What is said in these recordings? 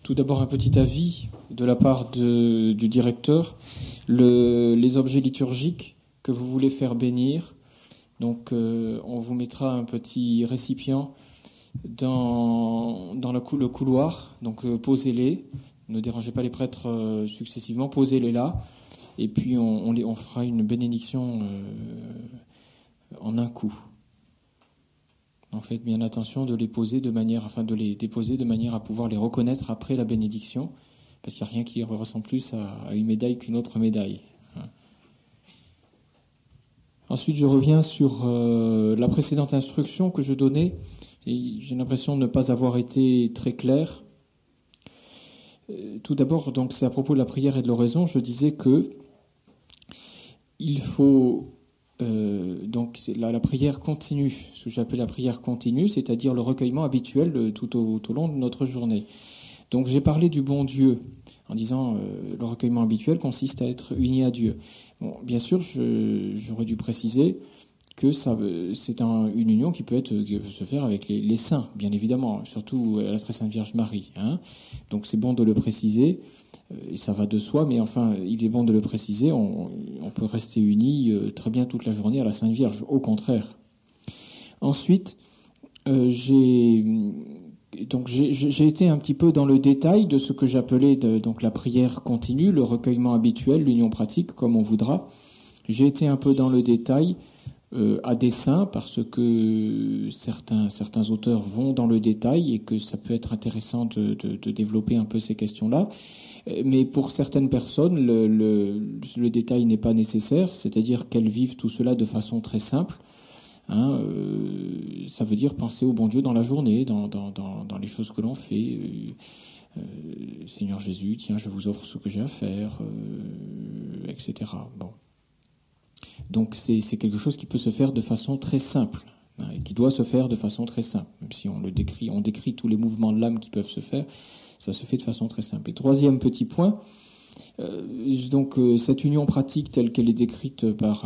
Tout d'abord, un petit avis de la part du directeur. Les objets liturgiques que vous voulez faire bénir, donc on vous mettra un petit récipient dans le couloir, donc posez-les, ne dérangez pas les prêtres successivement, posez-les là, et puis on fera une bénédiction en un coup. En fait, bien attention de les poser de les déposer de manière à pouvoir les reconnaître après la bénédiction, parce qu'il n'y a rien qui ressemble plus à une médaille qu'une autre médaille. Ensuite, je reviens sur la précédente instruction que je donnais, et j'ai l'impression de ne pas avoir été très clair. Tout d'abord, donc c'est à propos de la prière et de l'oraison, je disais que il faut donc c'est la prière continue, ce que j'appelle la prière continue, c'est-à-dire le recueillement habituel tout au long de notre journée. Donc j'ai parlé du bon Dieu en disant le recueillement habituel consiste à être uni à Dieu. Bon, bien sûr, j'aurais dû préciser que c'est une union qui peut se faire avec les saints, bien évidemment, surtout la très sainte Vierge Marie. Donc c'est bon de le préciser. Et ça va de soi, mais enfin, il est bon de le préciser, on peut rester unis très bien toute la journée à la Sainte Vierge, au contraire. Ensuite, j'ai été un petit peu dans le détail de ce que j'appelais donc la prière continue, le recueillement habituel, l'union pratique, comme on voudra. J'ai été un peu dans le détail à dessein, parce que certains auteurs vont dans le détail et que ça peut être intéressant de développer un peu ces questions-là. Mais pour certaines personnes, le détail n'est pas nécessaire, c'est-à-dire qu'elles vivent tout cela de façon très simple. Ça veut dire penser au bon Dieu dans la journée, dans les choses que l'on fait. Seigneur Jésus, tiens, je vous offre ce que j'ai à faire, etc. Bon. Donc c'est quelque chose qui peut se faire de façon très simple, et qui doit se faire de façon très simple. Même si on décrit tous les mouvements de l'âme qui peuvent se faire, ça se fait de façon très simple. Et troisième petit point, cette union pratique telle qu'elle est décrite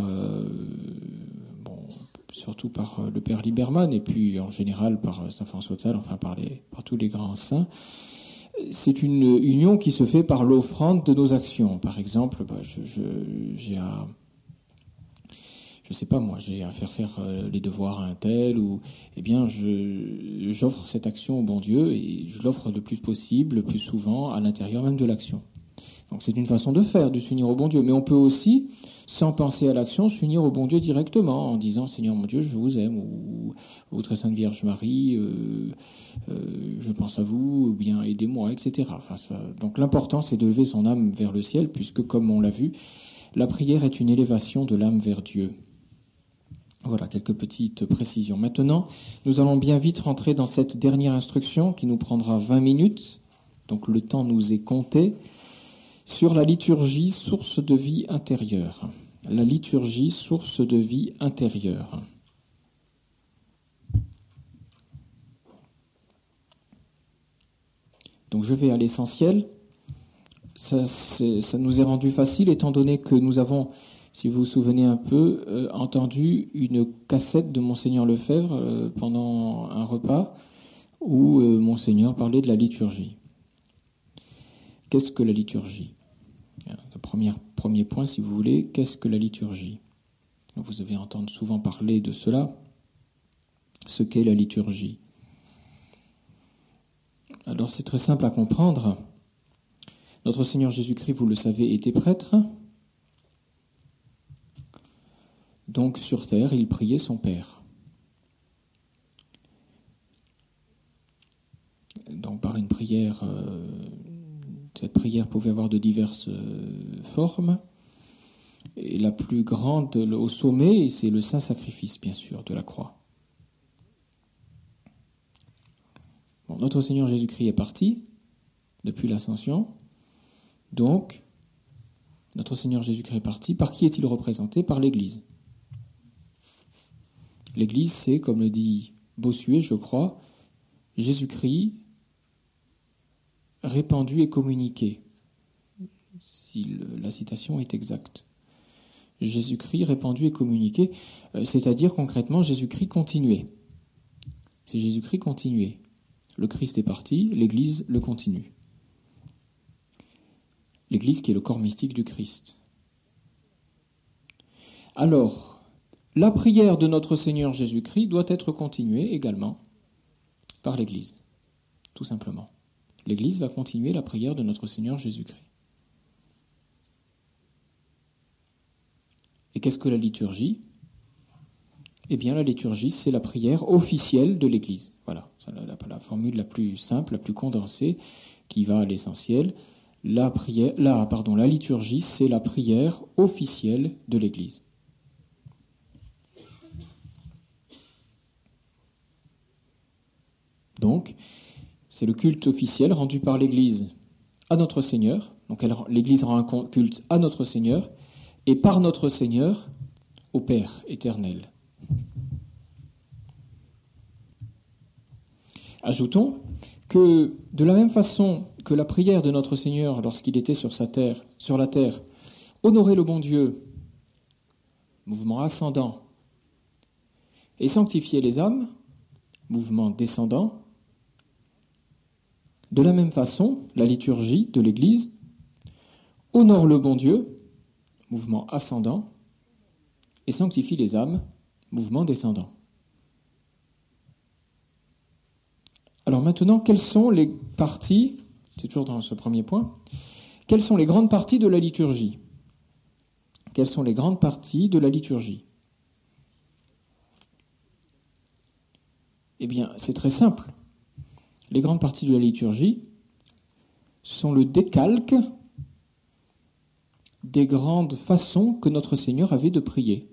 surtout par le Père Liberman, et puis en général par Saint François de Sales, enfin par tous les grands saints, c'est une union qui se fait par l'offrande de nos actions. Par exemple, j'ai à faire les devoirs à un tel, ou j'offre cette action au bon Dieu et je l'offre le plus possible, le plus souvent, à l'intérieur même de l'action. Donc c'est une façon de faire, de s'unir au bon Dieu. Mais on peut aussi, sans penser à l'action, s'unir au bon Dieu directement, en disant Seigneur mon Dieu, je vous aime, ou très sainte Vierge Marie, je pense à vous, ou bien aidez-moi, etc. Donc l'important c'est de lever son âme vers le ciel, puisque comme on l'a vu, la prière est une élévation de l'âme vers Dieu. Voilà, quelques petites précisions. Maintenant, nous allons bien vite rentrer dans cette dernière instruction qui nous prendra 20 minutes, donc le temps nous est compté, sur la liturgie, source de vie intérieure. La liturgie, source de vie intérieure. Donc je vais à l'essentiel. Ça nous est rendu facile étant donné que nous avons, si vous vous souvenez un peu, entendu une cassette de Monseigneur Lefebvre pendant un repas où Monseigneur parlait de la liturgie. Qu'est-ce que la liturgie ? Le premier point, si vous voulez, qu'est-ce que la liturgie ? Vous avez entendu souvent parler de cela, ce qu'est la liturgie. Alors c'est très simple à comprendre. Notre Seigneur Jésus-Christ, vous le savez, était prêtre. Donc sur terre, il priait son Père. Donc par une prière, cette prière pouvait avoir de diverses formes. Et la plus grande au sommet, c'est le saint sacrifice, bien sûr, de la croix. Bon, notre Seigneur Jésus-Christ est parti depuis l'Ascension. Donc, notre Seigneur Jésus-Christ est parti. Par qui est-il représenté ? Par l'Église. L'Église, c'est, comme le dit Bossuet, je crois, Jésus-Christ répandu et communiqué, si la citation est exacte. Jésus-Christ répandu et communiqué, c'est-à-dire concrètement Jésus-Christ continué. C'est Jésus-Christ continué. Le Christ est parti, l'Église le continue. l'Église qui est le corps mystique du Christ. Alors, la prière de notre Seigneur Jésus-Christ doit être continuée également par l'Église, tout simplement. L'Église va continuer la prière de notre Seigneur Jésus-Christ. Et qu'est-ce que la liturgie ? Eh bien, la liturgie, c'est la prière officielle de l'Église. Voilà, c'est la formule la plus simple, la plus condensée, qui va à l'essentiel. La liturgie, c'est la prière officielle de l'Église. Donc, c'est le culte officiel rendu par l'Église à notre Seigneur. Donc, l'Église rend un culte à notre Seigneur et par notre Seigneur au Père éternel. Ajoutons que de la même façon que la prière de notre Seigneur lorsqu'il était sur la terre, honorer le bon Dieu, mouvement ascendant, et sanctifier les âmes, mouvement descendant, de la même façon, la liturgie de l'Église honore le bon Dieu, mouvement ascendant, et sanctifie les âmes, mouvement descendant. Alors maintenant, quelles sont les parties, c'est toujours dans ce premier point, quelles sont les grandes parties de la liturgie ? Quelles sont les grandes parties de la liturgie ? Eh bien, c'est très simple. Les grandes parties de la liturgie sont le décalque des grandes façons que notre Seigneur avait de prier.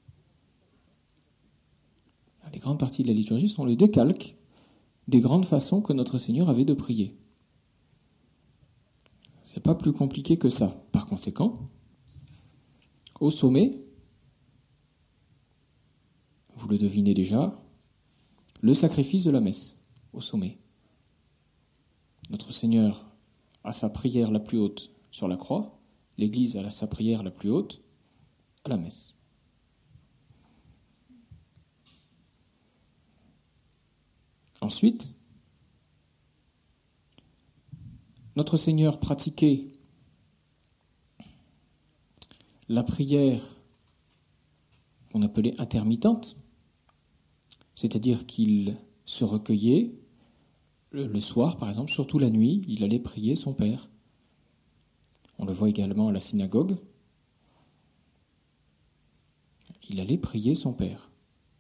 Les grandes parties de la liturgie sont le décalque des grandes façons que notre Seigneur avait de prier. C'est pas plus compliqué que ça. Par conséquent, au sommet, vous le devinez déjà, le sacrifice de la messe, au sommet. Notre Seigneur a sa prière la plus haute sur la croix, l'Église a sa prière la plus haute à la messe. Ensuite, notre Seigneur pratiquait la prière qu'on appelait intermittente, c'est-à-dire qu'il se recueillait le soir, par exemple, surtout la nuit, il allait prier son Père. On le voit également à la synagogue. Il allait prier son Père.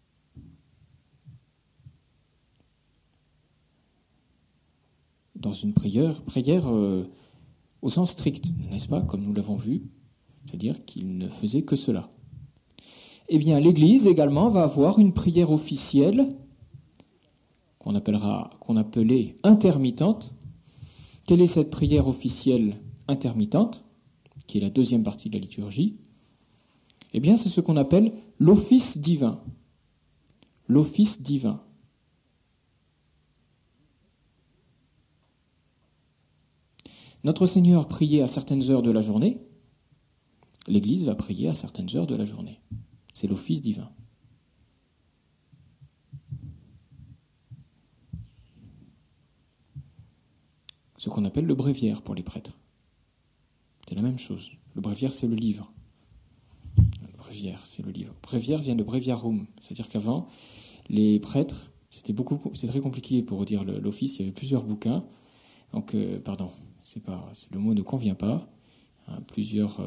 Dans une prière au sens strict, n'est-ce pas, comme nous l'avons vu, c'est-à-dire qu'il ne faisait que cela. Eh bien, l'Église également va avoir une prière officielle qu'on appelait intermittente. Quelle est cette prière officielle intermittente, qui est la deuxième partie de la liturgie ? Eh bien, c'est ce qu'on appelle l'office divin. L'office divin. Notre Seigneur priait à certaines heures de la journée, l'Église va prier à certaines heures de la journée. C'est l'office divin. Ce qu'on appelle le bréviaire pour les prêtres. C'est la même chose. Le bréviaire, c'est le livre. Le bréviaire, c'est le livre. Bréviaire vient de breviarum, c'est-à-dire qu'avant, les prêtres, c'est très compliqué pour dire l'office, il y avait plusieurs bouquins. Donc, le mot ne convient pas. Hein, plusieurs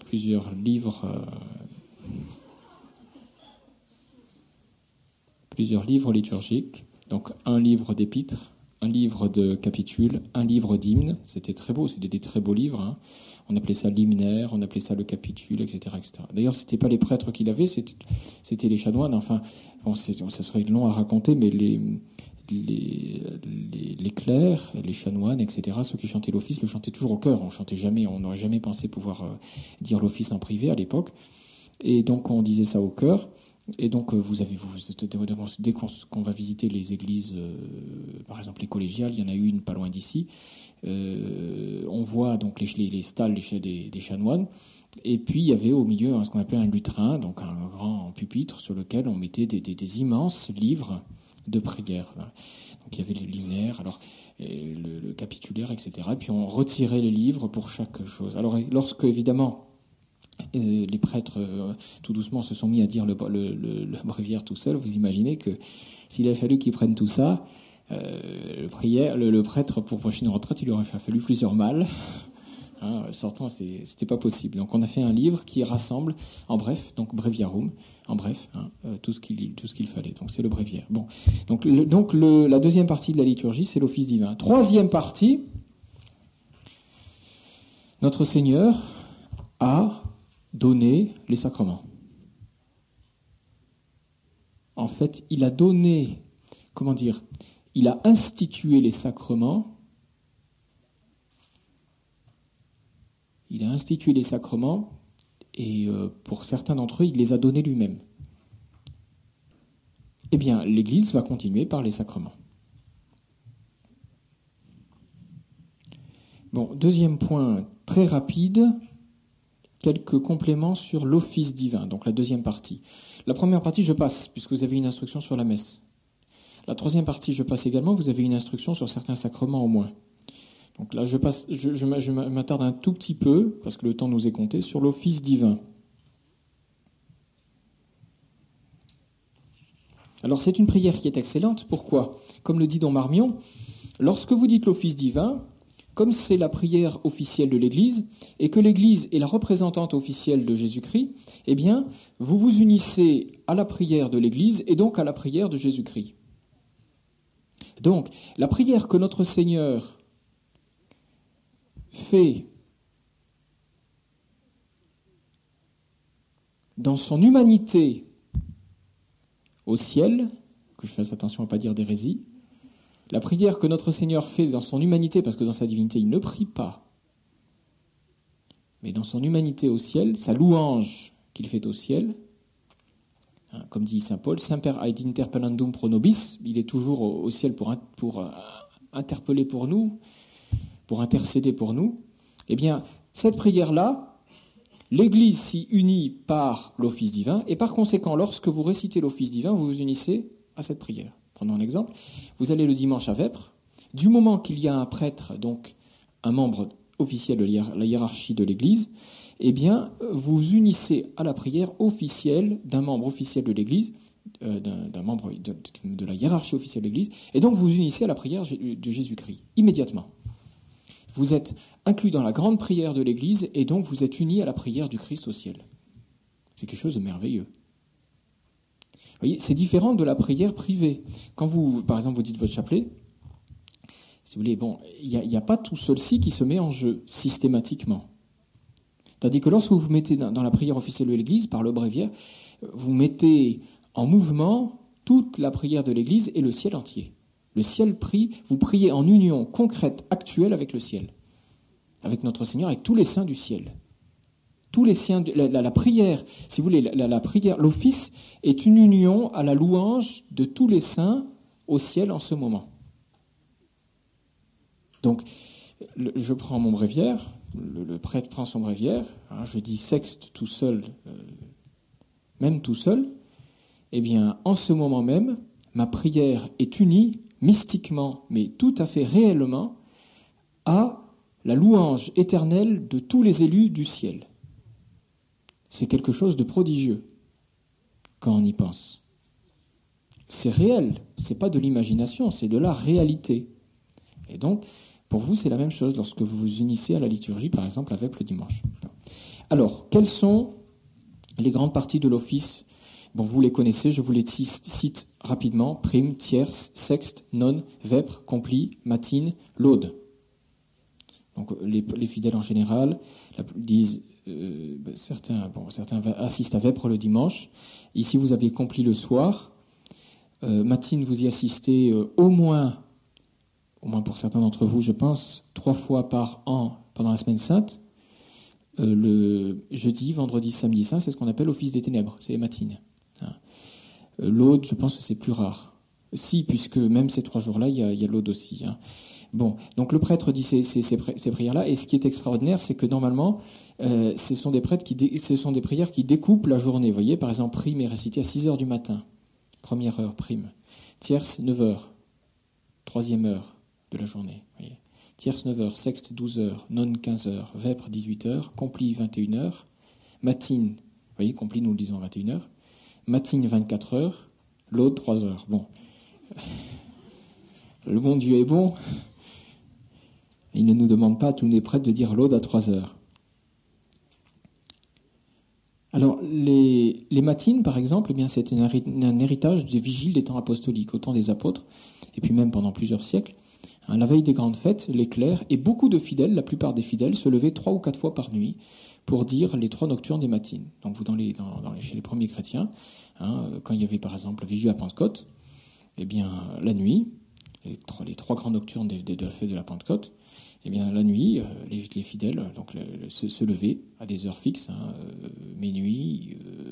livres liturgiques. Donc, un livre d'épîtres, un livre de capitules, un livre d'hymnes. C'était très beau, c'était des très beaux livres. Hein. On appelait ça l'hymnaire, on appelait ça le capitule, etc., etc. D'ailleurs, c'était pas les prêtres qui l'avaient, c'était les chanoines. Enfin, bon, ça serait long à raconter, mais les clercs, les chanoines, etc., ceux qui chantaient l'office le chantaient toujours au chœur. On n'aurait jamais pensé pouvoir dire l'office en privé à l'époque. Et donc, on disait ça au chœur. Et donc, dès qu'on va visiter les églises, par exemple les collégiales, il y en a une pas loin d'ici, on voit donc les stalles des chanoines, et puis il y avait au milieu ce qu'on appelait un lutrin, donc un grand pupitre sur lequel on mettait des immenses livres de prière. Donc il y avait les linéaires. Alors et le capitulaire, etc. Et puis on retirait les livres pour chaque chose. Alors lorsque, évidemment, les prêtres, tout doucement, se sont mis à dire le bréviaire tout seul, vous imaginez que s'il avait fallu qu'ils prennent tout ça, le prêtre, pour prochaine retraite, il lui aurait fallu plusieurs mâles. Hein, sortant, c'était pas possible. Donc on a fait un livre qui rassemble, en bref, donc breviarum, en bref, tout ce qu'il fallait. Donc c'est le bréviaire. Bon, donc la deuxième partie de la liturgie, c'est l'office divin. Troisième partie, notre Seigneur a donné les sacrements. En fait, il a donné, il a institué les sacrements. Il a institué les sacrements et pour certains d'entre eux, il les a donnés lui-même. Eh bien, l'Église va continuer par les sacrements. Bon, deuxième point très rapide, quelques compléments sur l'office divin, donc la deuxième partie. La première partie, je passe, puisque vous avez une instruction sur la messe. La troisième partie, je passe également, vous avez une instruction sur certains sacrements au moins. Donc là, je m'attarde un tout petit peu, parce que le temps nous est compté, sur l'office divin. Alors c'est une prière qui est excellente, pourquoi ? Comme le dit Don Marmion, lorsque vous dites l'office divin, comme c'est la prière officielle de l'Église, et que l'Église est la représentante officielle de Jésus-Christ, eh bien, vous vous unissez à la prière de l'Église, et donc à la prière de Jésus-Christ. Donc, la prière que notre Seigneur fait dans son humanité au ciel, que je fasse attention à ne pas dire d'hérésie, la prière que notre Seigneur fait dans son humanité, parce que dans sa divinité il ne prie pas, mais dans son humanité au ciel, sa louange qu'il fait au ciel, comme dit saint Paul, Semper ad interpellandum pro nobis, il est toujours au ciel pour interpeller pour nous, pour intercéder pour nous. Eh bien, cette prière-là, l'Église s'y unit par l'office divin, et par conséquent, lorsque vous récitez l'office divin, vous vous unissez à cette prière. Prenons un exemple. Vous allez le dimanche à Vêpres. Du moment qu'il y a un prêtre, donc un membre officiel de la hiérarchie de l'Église, eh bien, vous unissez à la prière officielle d'un membre officiel de l'Église, d'un membre de la hiérarchie officielle de l'Église, et donc vous unissez à la prière de Jésus-Christ, immédiatement. Vous êtes inclus dans la grande prière de l'Église, et donc vous êtes unis à la prière du Christ au ciel. C'est quelque chose de merveilleux. Vous voyez, c'est différent de la prière privée. Quand vous, par exemple, vous dites votre chapelet, si vous voulez, bon, il n'y a pas tout ceci qui se met en jeu systématiquement. Tandis que lorsque vous vous mettez dans la prière officielle de l'Église, par le bréviaire, vous mettez en mouvement toute la prière de l'Église et le ciel entier. Le ciel prie, vous priez en union concrète, actuelle avec le ciel, avec notre Seigneur, avec tous les saints du ciel. Tous les saints, la prière, si vous voulez, la prière, l'office est une union à la louange de tous les saints au ciel en ce moment. Donc, je prends mon bréviaire, le prêtre prend son bréviaire, je dis sexte tout seul, même tout seul, eh bien, en ce moment même, ma prière est unie mystiquement, mais tout à fait réellement, à la louange éternelle de tous les élus du ciel. C'est quelque chose de prodigieux, quand on y pense. C'est réel, c'est pas de l'imagination, c'est de la réalité. Et donc, pour vous, c'est la même chose lorsque vous vous unissez à la liturgie, par exemple, avec le dimanche. Alors, quelles sont les grandes parties de l'office ? Bon, vous les connaissez, je vous les cite rapidement. Prime, tierce, sexte, none, vêpres, compli, matine, laude. Donc, les fidèles en général disent, certains assistent à vêpres le dimanche. Ici, vous avez compli le soir. Matine, vous y assistez au moins pour certains d'entre vous, je pense, 3 fois par an pendant la semaine sainte. Le jeudi, vendredi, samedi saint, c'est ce qu'on appelle office des ténèbres, c'est les matines. L'aude, je pense que c'est plus rare. Si, puisque même ces 3 jours-là, il y a l'aude aussi. Bon, donc le prêtre dit ces prières-là, et ce qui est extraordinaire, c'est que normalement, ce sont des prières qui découpent la journée. Vous voyez, par exemple, prime est récité à 6h du matin, première heure, prime. Tierce, 9h, troisième heure. de la journée. Voyez. Tierce 9h, sexte 12h, nonne 15h, vêpres 18h, compli 21h, matine, vous voyez, compli nous le disons à 21h, matine 24h, laude 3h. Bon. Le bon Dieu est bon. Il ne nous demande pas, tout n'est prêt de dire l'aude à 3h. Alors, les matines, par exemple, eh bien, c'est un héritage des vigiles des temps apostoliques, au temps des apôtres, et puis même pendant plusieurs siècles. La veille des grandes fêtes, les clercs, et beaucoup de fidèles, la plupart des fidèles, se levaient 3 ou 4 fois par nuit pour dire les 3 nocturnes des matines. Donc, chez les premiers chrétiens, quand il y avait par exemple la vigie à Pentecôte, eh bien, la nuit, les 3 grands nocturnes de la fête de la Pentecôte, eh bien, la nuit, les fidèles donc, se levaient à des heures fixes, minuit,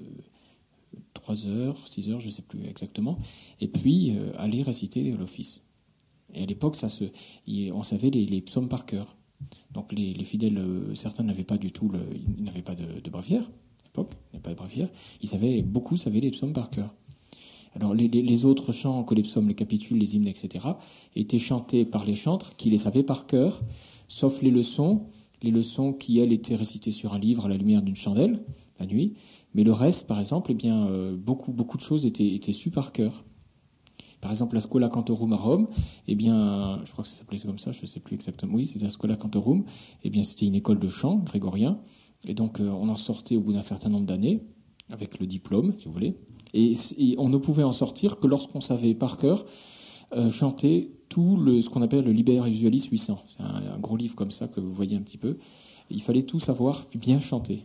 3 heures, 6 heures, je ne sais plus exactement, et puis aller réciter l'office. Et à l'époque, on savait les psaumes par cœur. Donc les fidèles, certains n'avaient pas du tout, ils n'avaient pas de bravière, à l'époque, il n'y avait pas de bravière, beaucoup savaient les psaumes par cœur. Alors les autres chants que les psaumes, les capitules, les hymnes, etc., étaient chantés par les chantres qui les savaient par cœur, sauf les leçons qui, elles, étaient récitées sur un livre à la lumière d'une chandelle, la nuit. Mais le reste, par exemple, eh bien, beaucoup de choses étaient sues par cœur. Par exemple, la Schola Cantorum à Rome, eh bien, je crois que ça s'appelait comme ça, je ne sais plus exactement. Oui, c'est la Schola Cantorum. Eh bien, c'était une école de chant grégorien. Et donc, on en sortait au bout d'un certain nombre d'années, avec le diplôme, si vous voulez. Et on ne pouvait en sortir que lorsqu'on savait par cœur chanter ce qu'on appelle le Liber Usualis 800. C'est un gros livre comme ça que vous voyez un petit peu. Il fallait tout savoir puis bien chanter.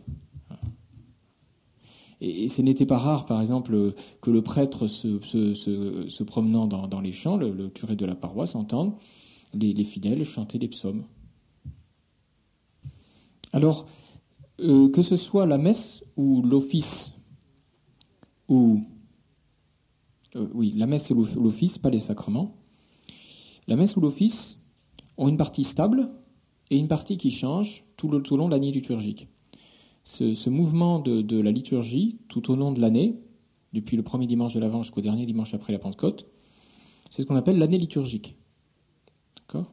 Et ce n'était pas rare, par exemple, que le prêtre se promenant dans les champs, le curé de la paroisse, entende les fidèles chanter les psaumes. Alors, que ce soit la messe ou l'office, la messe et l'office, pas les sacrements. La messe ou l'office ont une partie stable et une partie qui change tout au long de l'année liturgique. Ce mouvement de la liturgie, tout au long de l'année, depuis le premier dimanche de l'Avent jusqu'au dernier dimanche après la Pentecôte, c'est ce qu'on appelle l'année liturgique. D'accord ?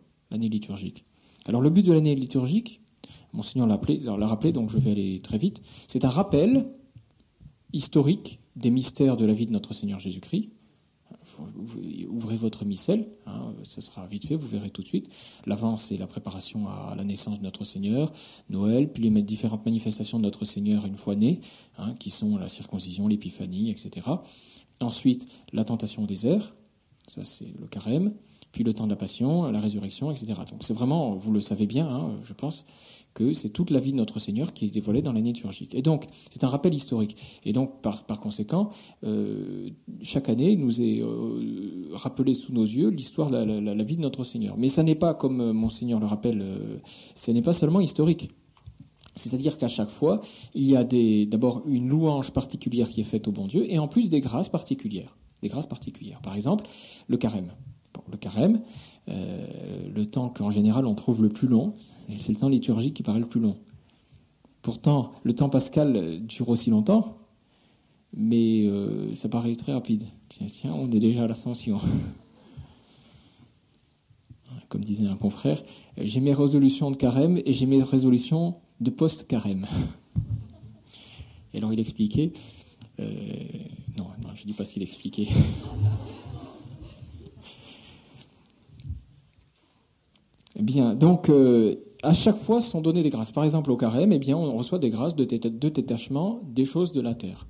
L'année liturgique. Alors le but de l'année liturgique, Monseigneur l'a rappelé, donc je vais aller très vite, c'est un rappel historique des mystères de la vie de notre Seigneur Jésus-Christ. Ouvrez votre missel, ça sera vite fait, vous verrez tout de suite. L'Avent, c'est la préparation à la naissance de notre Seigneur, Noël, puis les différentes manifestations de notre Seigneur une fois né, qui sont la circoncision, l'épiphanie, etc. Ensuite, la tentation au désert, ça c'est le carême, puis le temps de la passion, la résurrection, etc. Donc c'est vraiment, vous le savez bien, je pense, que c'est toute la vie de notre Seigneur qui est dévoilée dans l'année liturgique. Et donc, c'est un rappel historique. Et donc, par conséquent, chaque année nous est rappelé sous nos yeux l'histoire de la vie de notre Seigneur. Mais ça n'est pas, comme Monseigneur le rappelle, ce n'est pas seulement historique. C'est-à-dire qu'à chaque fois, il y a d'abord une louange particulière qui est faite au bon Dieu, et en plus des grâces particulières. Des grâces particulières. Par exemple, le carême. Bon, le carême, le temps qu'en général on trouve le plus long, c'est le temps liturgique qui paraît le plus long. Pourtant, le temps pascal dure aussi longtemps, mais ça paraît très rapide. Tiens, on est déjà à l'ascension. Comme disait un confrère, j'ai mes résolutions de carême et j'ai mes résolutions de post-carême. Et alors il expliquait, non, je ne dis pas ce qu'il expliquait. Bien, donc à chaque fois sont données des grâces. Par exemple, au carême, eh bien, on reçoit des grâces de détachement des choses de la terre.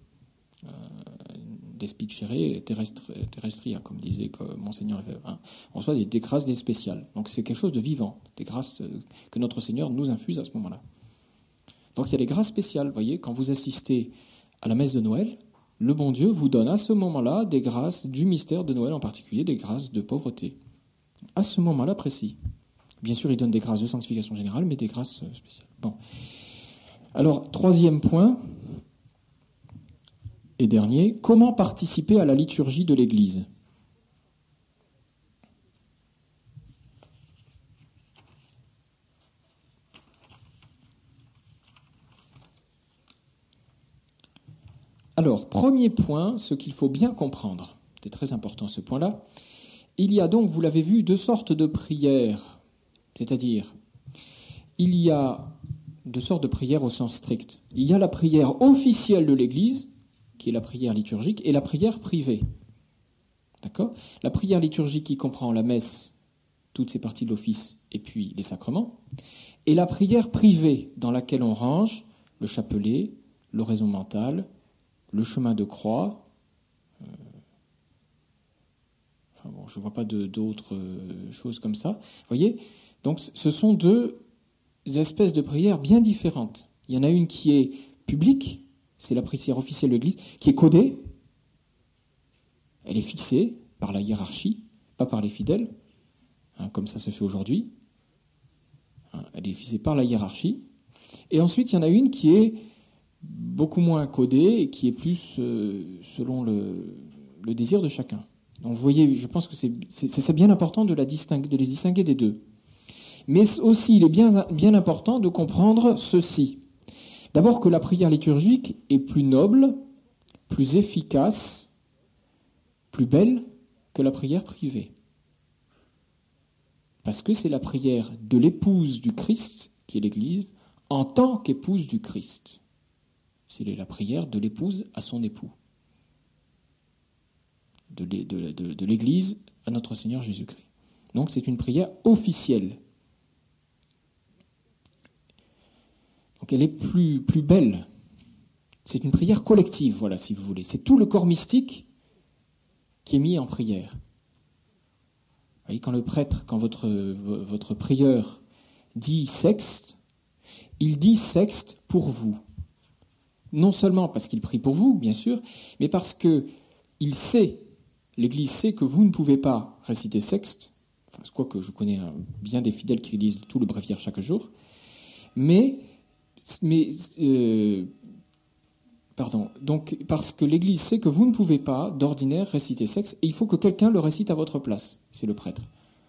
Despicere terrestria, comme disait Monseigneur. On reçoit des grâces des spéciales. Donc c'est quelque chose de vivant, des grâces que notre Seigneur nous infuse à ce moment-là. Donc il y a des grâces spéciales. Vous voyez, quand vous assistez à la messe de Noël, le bon Dieu vous donne à ce moment-là des grâces du mystère de Noël, en particulier des grâces de pauvreté. À ce moment-là précis. Bien sûr, il donne des grâces de sanctification générale, mais des grâces spéciales. Bon. Alors, troisième point, et dernier, comment participer à la liturgie de l'Église ? Alors, premier point, ce qu'il faut bien comprendre, c'est très important ce point-là, Il y a donc, vous l'avez vu, deux sortes de prières. C'est-à-dire, il y a deux sortes de prières au sens strict. Il y a la prière officielle de l'Église, qui est la prière liturgique, et la prière privée. D'accord ? La prière liturgique qui comprend la messe, toutes ces parties de l'office, et puis les sacrements, et la prière privée, dans laquelle on range le chapelet, l'oraison mentale, le chemin de croix. Je ne vois pas d'autres choses comme ça. Vous voyez ? Donc, ce sont deux espèces de prières bien différentes. Il y en a une qui est publique, c'est la prière officielle de l'Église, qui est codée. Elle est fixée par la hiérarchie, pas par les fidèles, comme ça se fait aujourd'hui. Elle est fixée par la hiérarchie. Et ensuite, il y en a une qui est beaucoup moins codée et qui est plus selon le désir de chacun. Donc vous voyez, je pense que c'est bien important de les distinguer des deux. Mais aussi, il est bien important de comprendre ceci. D'abord que la prière liturgique est plus noble, plus efficace, plus belle que la prière privée. Parce que c'est la prière de l'épouse du Christ, qui est l'Église, en tant qu'épouse du Christ. C'est la prière de l'épouse à son époux. De l'Église à notre Seigneur Jésus-Christ. Donc c'est une prière officielle. Donc elle est plus belle. C'est une prière collective, voilà, si vous voulez. C'est tout le corps mystique qui est mis en prière. Vous voyez, quand votre prieur dit sexte, il dit sexte pour vous. Non seulement parce qu'il prie pour vous, bien sûr, mais parce que l'Église sait que vous ne pouvez pas réciter sexte, quoique je connais bien des fidèles qui lisent tout le bréviaire chaque jour, donc parce que l'Église sait que vous ne pouvez pas, d'ordinaire, réciter sexte, et il faut que quelqu'un le récite à votre place, c'est le prêtre.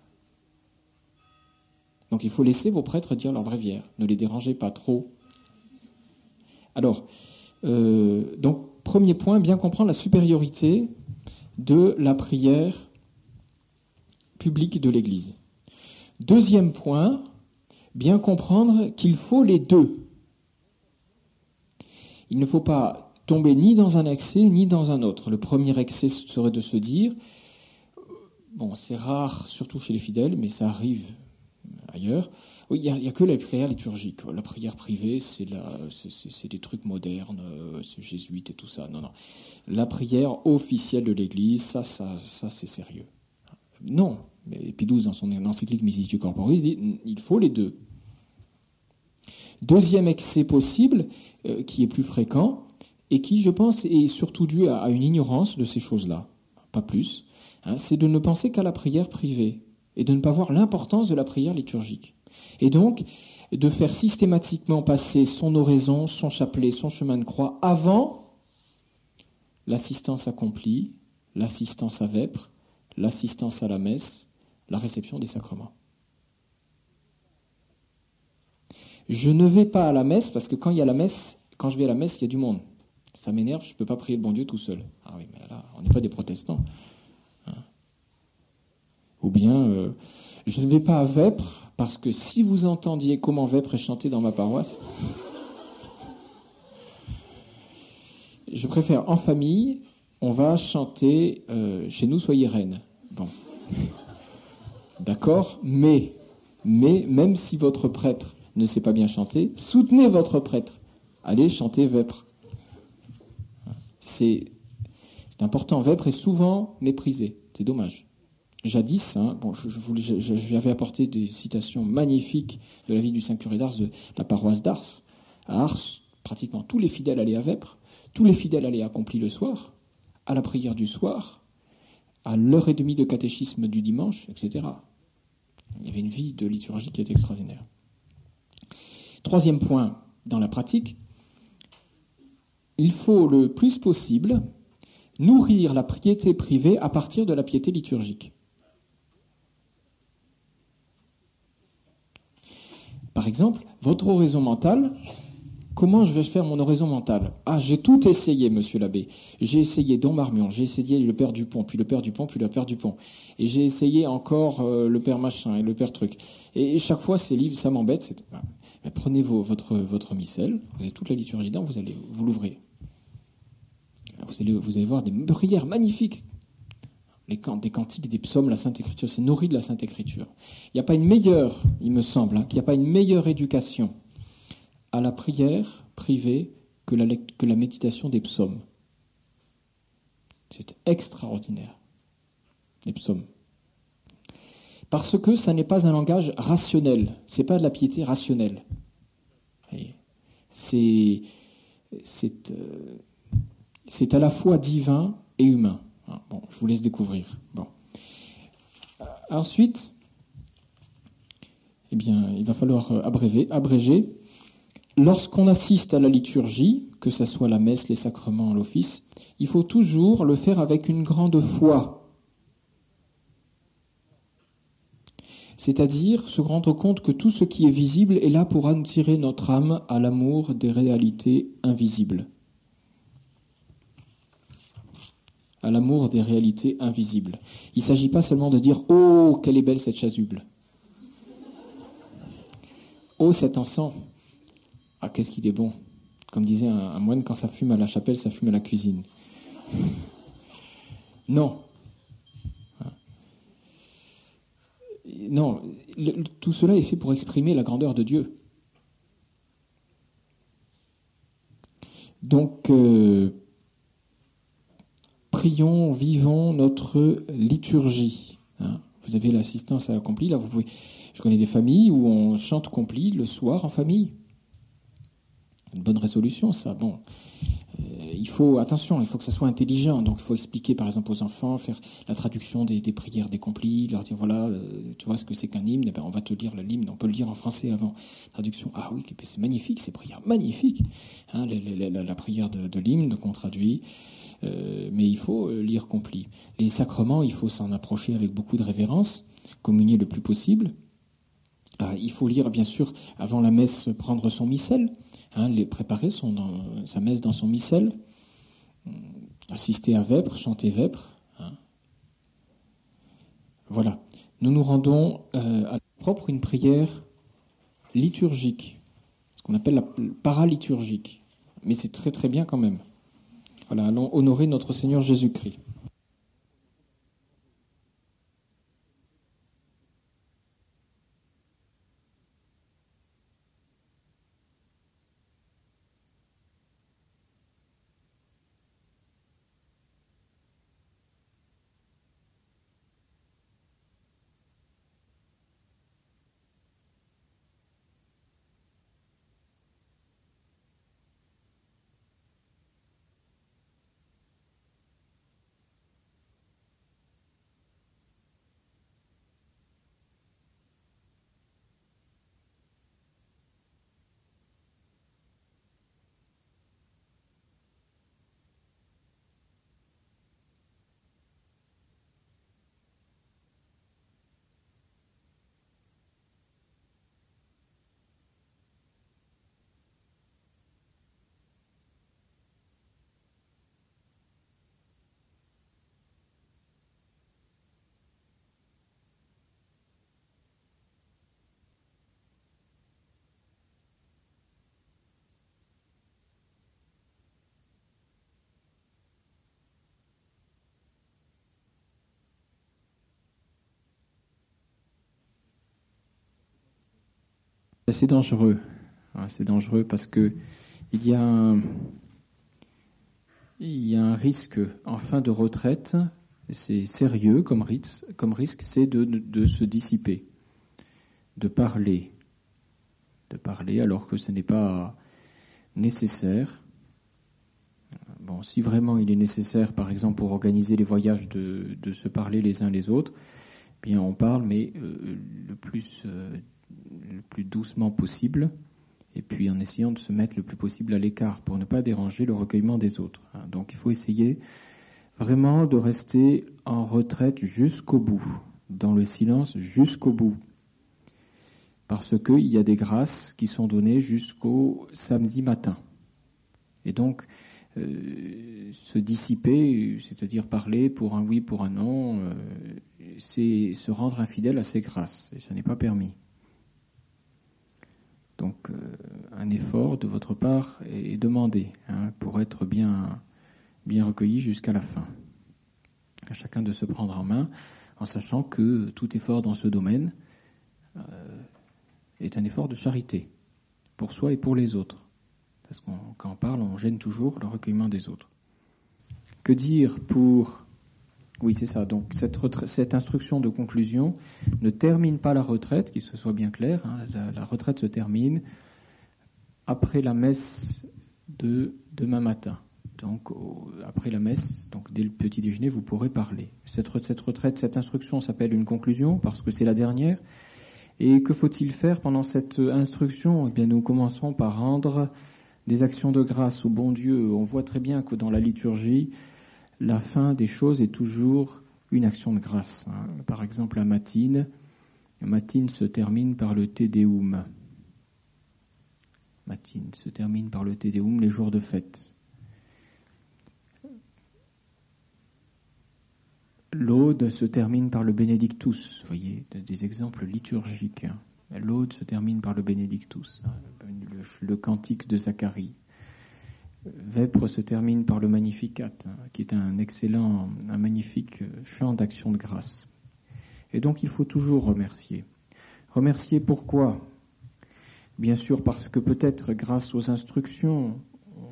Donc il faut laisser vos prêtres dire leur bréviaire, ne les dérangez pas trop. Alors, donc premier point, bien comprendre la supériorité de la prière publique de l'Église. Deuxième point, bien comprendre qu'il faut les deux. Il ne faut pas tomber ni dans un excès ni dans un autre. Le premier excès serait de se dire, c'est rare, surtout chez les fidèles, mais ça arrive ailleurs, oui, il n'y a que la prière liturgique. La prière privée, c'est des trucs modernes, c'est jésuite et tout ça. Non. La prière officielle de l'Église, ça c'est sérieux. Non, mais Pie XII, dans son encyclique Mystici Corporis, dit il faut les deux. Deuxième excès possible, qui est plus fréquent, et qui, je pense, est surtout dû à une ignorance de ces choses-là, pas plus, c'est de ne penser qu'à la prière privée, et de ne pas voir l'importance de la prière liturgique. Et donc, de faire systématiquement passer son oraison, son chapelet, son chemin de croix avant l'assistance accomplie, l'assistance à vêpres, l'assistance à la messe, la réception des sacrements. Je ne vais pas à la messe parce que quand je vais à la messe, il y a du monde. Ça m'énerve, je ne peux pas prier le bon Dieu tout seul. Ah oui, mais là, on n'est pas des protestants. Ou bien, je ne vais pas à Vêpres parce que si vous entendiez comment Vêpres est chanté dans ma paroisse, je préfère en famille, on va chanter chez nous, soyez reine. Bon. D'accord, mais même si votre prêtre ne sait pas bien chanter, soutenez votre prêtre. Allez chanter Vêpres. C'est important. Vêpres est souvent méprisé. C'est dommage. Jadis, je lui avais apporté des citations magnifiques de la vie du Saint Curé d'Ars, de la paroisse d'Ars. À Ars, pratiquement tous les fidèles allaient à Vêpres, tous les fidèles allaient accomplir le soir, à la prière du soir, à l'heure et demie de catéchisme du dimanche, etc. Il y avait une vie de liturgie qui était extraordinaire. Troisième point, dans la pratique, il faut le plus possible nourrir la piété privée à partir de la piété liturgique. Par exemple, votre oraison mentale Comment je vais faire mon oraison mentale? Ah, j'ai tout essayé, monsieur l'abbé. J'ai essayé Don Marmion, j'ai essayé le père Dupont, puis le père Dupont, puis le père Dupont. Et j'ai essayé encore le père machin et le père truc. Et chaque fois, ces livres, ça m'embête. Mais prenez votre missel, vous avez toute la liturgie dedans, vous l'ouvrez. Vous allez voir des prières magnifiques. Des cantiques, des psaumes, la Sainte Écriture, c'est nourri de la Sainte Écriture. Il n'y a pas une meilleure, il me semble, qu'il n'y a pas une meilleure éducation à la prière privée que la méditation des psaumes. C'est extraordinaire, les psaumes. Parce que ça n'est pas un langage rationnel, c'est pas de la piété rationnelle. C'est à la fois divin et humain. Bon, je vous laisse découvrir. Bon. Ensuite, eh bien, il va falloir abréger. Lorsqu'on assiste à la liturgie, que ce soit la messe, les sacrements, l'office, il faut toujours le faire avec une grande foi. C'est-à-dire se rendre compte que tout ce qui est visible est là pour attirer notre âme à l'amour des réalités invisibles. À l'amour des réalités invisibles. Il ne s'agit pas seulement de dire « Oh, quelle est belle cette chasuble !»« Oh, cet encens !»« Ah, qu'est-ce qu'il est bon !» Comme disait un moine, quand ça fume à la chapelle, ça fume à la cuisine. Non. Non, tout cela est fait pour exprimer la grandeur de Dieu. Donc, prions, vivons notre liturgie. Vous avez l'assistance à la complie. Là, je connais des familles où on chante complie le soir en famille. Une bonne résolution, ça. Bon, il faut que ça soit intelligent. Donc, il faut expliquer, par exemple, aux enfants, faire la traduction des prières des complis, leur dire voilà, tu vois ce que c'est qu'un hymne. Eh ben, on va te lire l'hymne. On peut le dire en français avant. Traduction. Ah oui, c'est magnifique, ces prières magnifiques. La prière de l'hymne qu'on traduit. Mais il faut lire complis. Les sacrements, il faut s'en approcher avec beaucoup de révérence, communier le plus possible. Il faut lire, bien sûr, avant la messe, prendre son missel, préparer sa messe dans son missel, assister à vêpres, chanter vêpres. Voilà. Nous nous rendons à propre une prière liturgique, ce qu'on appelle la paraliturgique. Mais c'est très très bien quand même. Voilà, allons honorer notre Seigneur Jésus-Christ. C'est dangereux. C'est dangereux parce que il y a un risque en fin de retraite, c'est sérieux comme risque, c'est de se dissiper, de parler alors que ce n'est pas nécessaire. Bon, si vraiment il est nécessaire, par exemple, pour organiser les voyages, de se parler les uns les autres, bien on parle, mais le plus doucement possible, et puis en essayant de se mettre le plus possible à l'écart pour ne pas déranger le recueillement des autres. Donc il faut essayer vraiment de rester en retraite jusqu'au bout, dans le silence jusqu'au bout. parce qu'il y a des grâces qui sont données jusqu'au samedi matin. Et donc, se dissiper, c'est-à-dire parler pour un oui, pour un non, c'est se rendre infidèle à ces grâces, et ça n'est pas permis. Donc, un effort de votre part est demandé pour être bien recueilli jusqu'à la fin. À chacun de se prendre en main, en sachant que tout effort dans ce domaine est un effort de charité, pour soi et pour les autres. Parce que quand on parle, on gêne toujours le recueillement des autres. Que dire pour... Oui, c'est ça. Donc, cette instruction de conclusion ne termine pas la retraite, qu'il se soit bien clair. La retraite se termine après la messe de demain matin. Donc, après la messe, donc dès le petit déjeuner, vous pourrez parler. Cette retraite, cette instruction s'appelle une conclusion, parce que c'est la dernière. Et que faut-il faire pendant cette instruction ? Eh bien, nous commencerons par rendre des actions de grâce au bon Dieu. On voit très bien que dans la liturgie, la fin des choses est toujours une action de grâce. Par exemple, la matine se termine par le Te Deum. Matine se termine par le Te Deum les jours de fête. L'Aude se termine par le Benedictus. Vous voyez, des exemples liturgiques. L'Aude se termine par le Benedictus, le cantique de Zacharie. Vêpres se termine par le Magnificat, qui est un magnifique chant d'action de grâce. Et donc il faut toujours remercier. Remercier pourquoi ? Bien sûr parce que peut-être grâce aux instructions,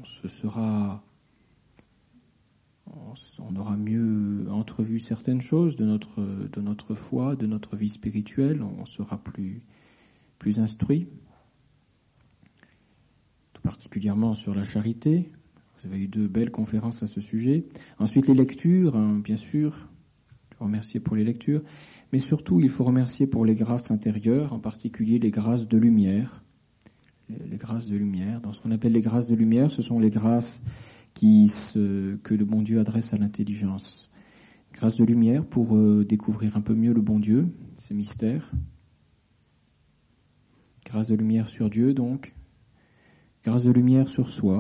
on aura mieux entrevu certaines choses de notre foi, de notre vie spirituelle, on sera plus instruit, tout particulièrement sur la charité. Vous avez eu 2 belles conférences à ce sujet. Ensuite, les lectures, bien sûr, je vous remercie pour les lectures, mais surtout, il faut remercier pour les grâces intérieures, en particulier les grâces de lumière. Les grâces de lumière. Dans ce qu'on appelle les grâces de lumière, ce sont les grâces que le bon Dieu adresse à l'intelligence. Grâce de lumière pour découvrir un peu mieux le bon Dieu, ses mystères. Grâce de lumière sur Dieu, donc. Grâce de lumière sur soi.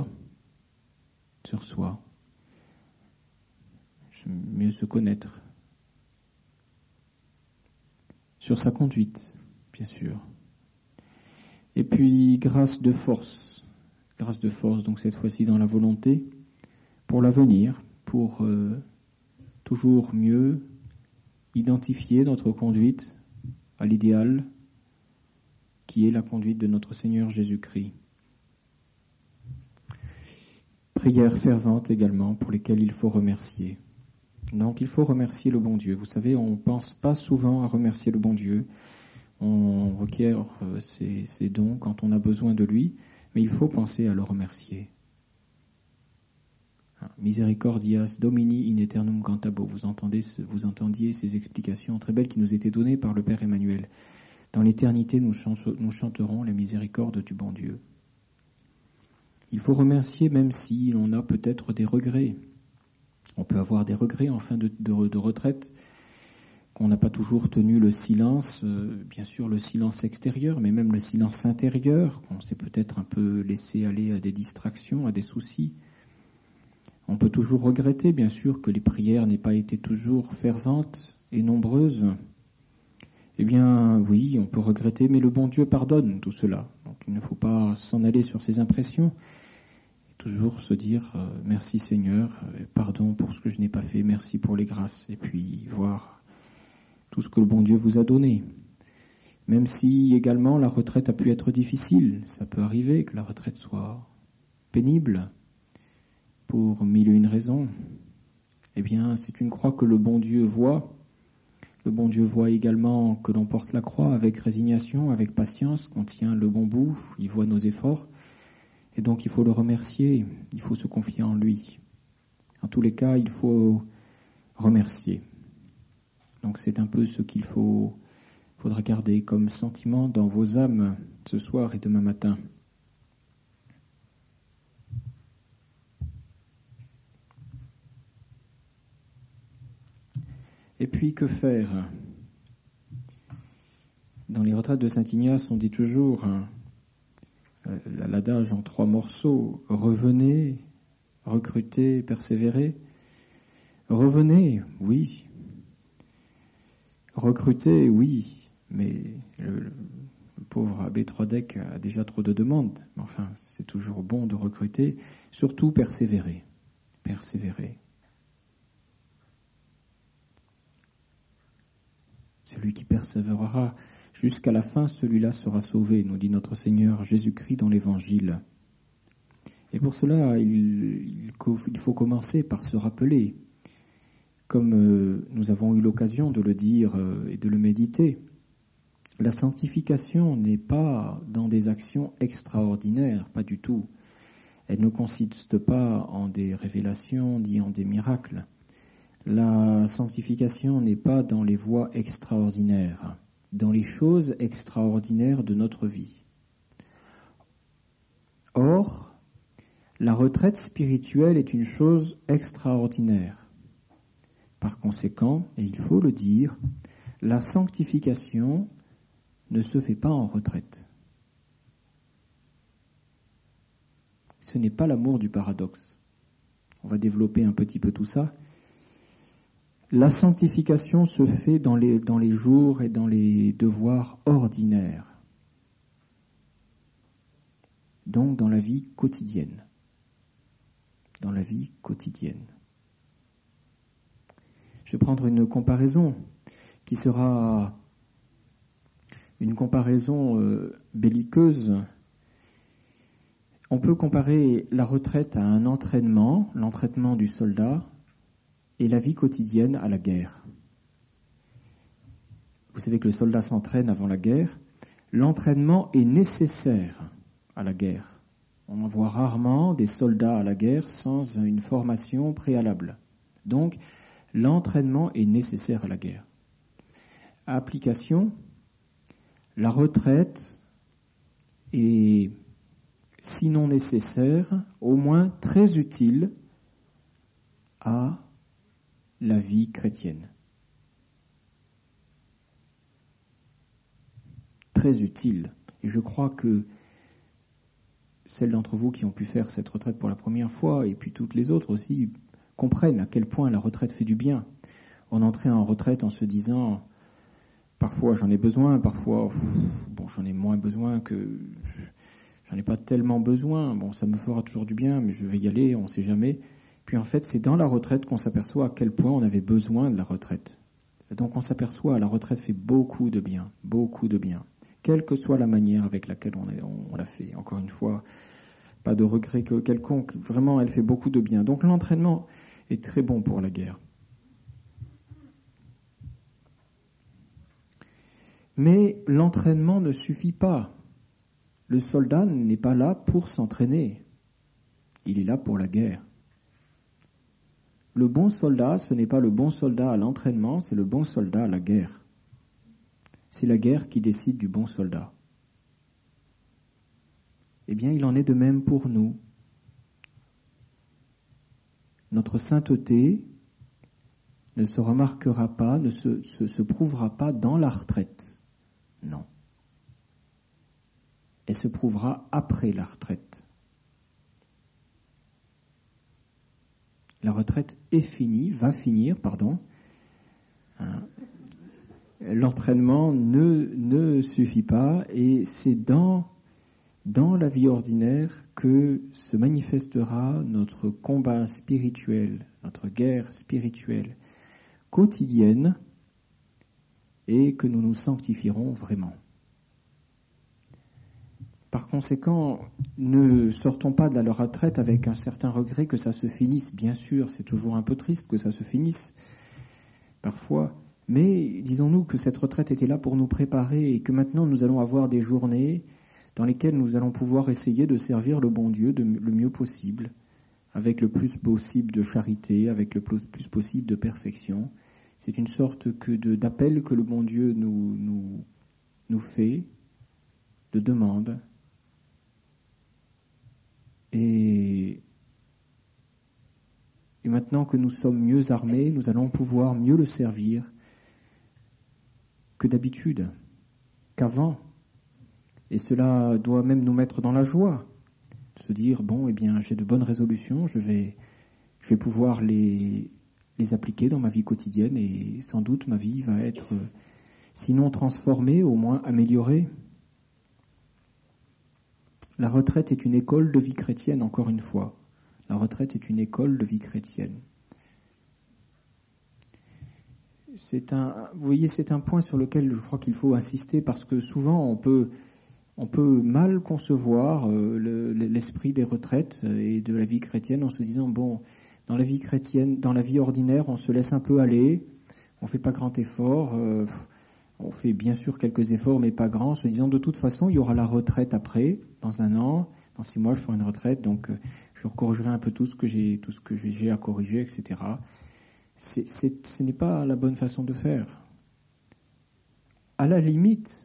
Mieux se connaître. Sur sa conduite, bien sûr. Et puis, grâce de force, donc cette fois-ci dans la volonté, pour l'avenir, pour toujours mieux identifier notre conduite à l'idéal qui est la conduite de notre Seigneur Jésus-Christ. Prières ferventes également pour lesquelles il faut remercier. Donc il faut remercier le bon Dieu. Vous savez, on ne pense pas souvent à remercier le bon Dieu. On requiert ses dons quand on a besoin de lui, mais il faut penser à le remercier. Misericordias Domini in aeternum cantabo. Vous entendiez ces explications très belles qui nous étaient données par le Père Emmanuel. Dans l'éternité, nous chanterons les miséricordes du bon Dieu. Il faut remercier même si on a peut-être des regrets. On peut avoir des regrets en fin de retraite, qu'on n'a pas toujours tenu le silence, bien sûr le silence extérieur, mais même le silence intérieur, qu'on s'est peut-être un peu laissé aller à des distractions, à des soucis. On peut toujours regretter, bien sûr, que les prières n'aient pas été toujours ferventes et nombreuses. Eh bien, oui, on peut regretter, mais le bon Dieu pardonne tout cela. Donc il ne faut pas s'en aller sur ses impressions. Et toujours se dire merci Seigneur, pardon pour ce que je n'ai pas fait, merci pour les grâces. Et puis voir tout ce que le bon Dieu vous a donné. Même si également la retraite a pu être difficile, ça peut arriver que la retraite soit pénible pour 1001 raisons. Eh bien, c'est une croix que le bon Dieu voit. Le bon Dieu voit également que l'on porte la croix avec résignation, avec patience, qu'on tient le bon bout, il voit nos efforts. Et donc il faut le remercier, il faut se confier en lui. En tous les cas, il faut remercier. Donc c'est un peu ce qu'il faudra garder comme sentiment dans vos âmes ce soir et demain matin. Et puis que faire ? Dans les retraites de Saint-Ignace, on dit toujours l'adage en 3 morceaux: revenez, recrutez, persévérez. Revenez, oui. Recrutez, oui. Mais le pauvre abbé Troidec a déjà trop de demandes. Enfin, c'est toujours bon de recruter. Surtout persévérer. Persévérer. Celui qui persévérera jusqu'à la fin, celui-là sera sauvé, nous dit notre Seigneur Jésus-Christ dans l'Évangile. Et pour cela, il faut commencer par se rappeler, comme nous avons eu l'occasion de le dire et de le méditer. La sanctification n'est pas dans des actions extraordinaires, pas du tout. Elle ne consiste pas en des révélations ni en des miracles. La sanctification n'est pas dans les voies extraordinaires, dans les choses extraordinaires de notre vie. Or, la retraite spirituelle est une chose extraordinaire. Par conséquent, et il faut le dire, la sanctification ne se fait pas en retraite. Ce n'est pas l'amour du paradoxe. On va développer un petit peu tout ça. La sanctification se fait dans les jours et dans les devoirs ordinaires. Donc dans la vie quotidienne. Dans la vie quotidienne. Je vais prendre une comparaison qui sera une comparaison belliqueuse. On peut comparer la retraite à un entraînement, l'entraînement du soldat, et la vie quotidienne à la guerre. Vous savez que le soldat s'entraîne avant la guerre. L'entraînement est nécessaire à la guerre. On en voit rarement des soldats à la guerre sans une formation préalable. Donc, l'entraînement est nécessaire à la guerre. À application, la retraite est, sinon nécessaire, au moins très utile à la vie chrétienne. Très utile. Et je crois que celles d'entre vous qui ont pu faire cette retraite pour la première fois, et puis toutes les autres aussi, comprennent à quel point la retraite fait du bien. On entrait en retraite en se disant, parfois j'en ai besoin, parfois j'en ai moins besoin que... J'en ai pas tellement besoin, ça me fera toujours du bien, mais je vais y aller, on ne sait jamais. Puis en fait, c'est dans la retraite qu'on s'aperçoit à quel point on avait besoin de la retraite. Et donc on s'aperçoit, la retraite fait beaucoup de bien, quelle que soit la manière avec laquelle on l'a fait. Encore une fois, pas de regret quelconque, vraiment elle fait beaucoup de bien. Donc l'entraînement est très bon pour la guerre. Mais l'entraînement ne suffit pas. Le soldat n'est pas là pour s'entraîner, il est là pour la guerre. Le bon soldat, ce n'est pas le bon soldat à l'entraînement, c'est le bon soldat à la guerre. C'est la guerre qui décide du bon soldat. Eh bien, il en est de même pour nous. Notre sainteté ne se remarquera pas, ne se prouvera pas dans la retraite. Non. Elle se prouvera après la retraite. La retraite est finie, va finir, pardon. L'entraînement ne suffit pas et c'est dans la vie ordinaire que se manifestera notre combat spirituel, notre guerre spirituelle quotidienne et que nous nous sanctifierons vraiment. Par conséquent, ne sortons pas de la retraite avec un certain regret que ça se finisse. Bien sûr, c'est toujours un peu triste que ça se finisse, parfois. Mais disons-nous que cette retraite était là pour nous préparer et que maintenant nous allons avoir des journées dans lesquelles nous allons pouvoir essayer de servir le bon Dieu le mieux possible, avec le plus possible de charité, avec le plus possible de perfection. C'est une sorte d'appel que le bon Dieu nous fait, de demande. Et maintenant que nous sommes mieux armés, nous allons pouvoir mieux le servir que d'habitude. qu'avant. Et cela doit même nous mettre dans la joie. Se dire, bon, eh bien, j'ai de bonnes résolutions, je vais pouvoir les appliquer dans ma vie quotidienne et sans doute ma vie va être, sinon transformée, au moins améliorée. La retraite est une école de vie chrétienne, encore une fois. La retraite est une école de vie chrétienne. Vous voyez, c'est un point sur lequel je crois qu'il faut insister parce que souvent on peut mal concevoir l'esprit des retraites et de la vie chrétienne en se disant, bon, dans la vie chrétienne, dans la vie ordinaire, on se laisse un peu aller, on ne fait pas grand effort, on fait bien sûr quelques efforts mais pas grands, en se disant de toute façon il y aura la retraite après, dans 1 an, dans 6 mois je ferai une retraite, donc je corrigerai un peu tout ce que j'ai à corriger, etc. Ce n'est pas la bonne façon de faire. À la limite,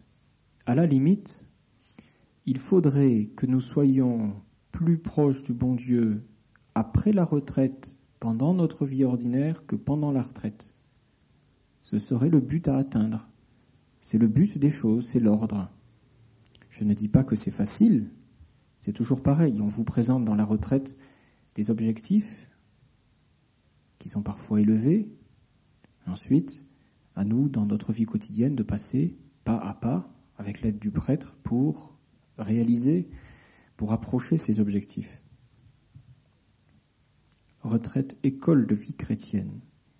il faudrait que nous soyons plus proches du bon Dieu après la retraite, pendant notre vie ordinaire, que pendant la retraite. Ce serait le but à atteindre. C'est le but des choses, c'est l'ordre. Je ne dis pas que c'est facile, c'est toujours pareil. On vous présente dans la retraite des objectifs qui sont parfois élevés. Ensuite, à nous, dans notre vie quotidienne, de passer pas à pas, avec l'aide du prêtre, pour réaliser, pour approcher ces objectifs. Retraite, école de vie chrétienne.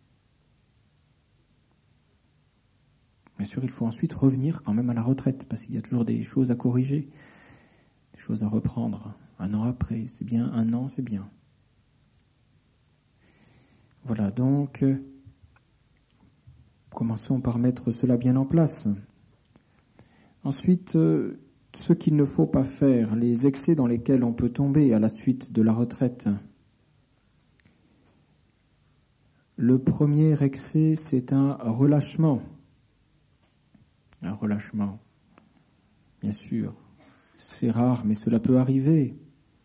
Bien sûr, il faut ensuite revenir quand même à la retraite, parce qu'il y a toujours des choses à corriger, des choses à reprendre. 1 an après, c'est bien, 1 an, c'est bien. Voilà, donc, commençons par mettre cela bien en place. Ensuite, ce qu'il ne faut pas faire, les excès dans lesquels on peut tomber à la suite de la retraite. Le premier excès, c'est un relâchement. Un relâchement, bien sûr. C'est rare, mais cela peut arriver.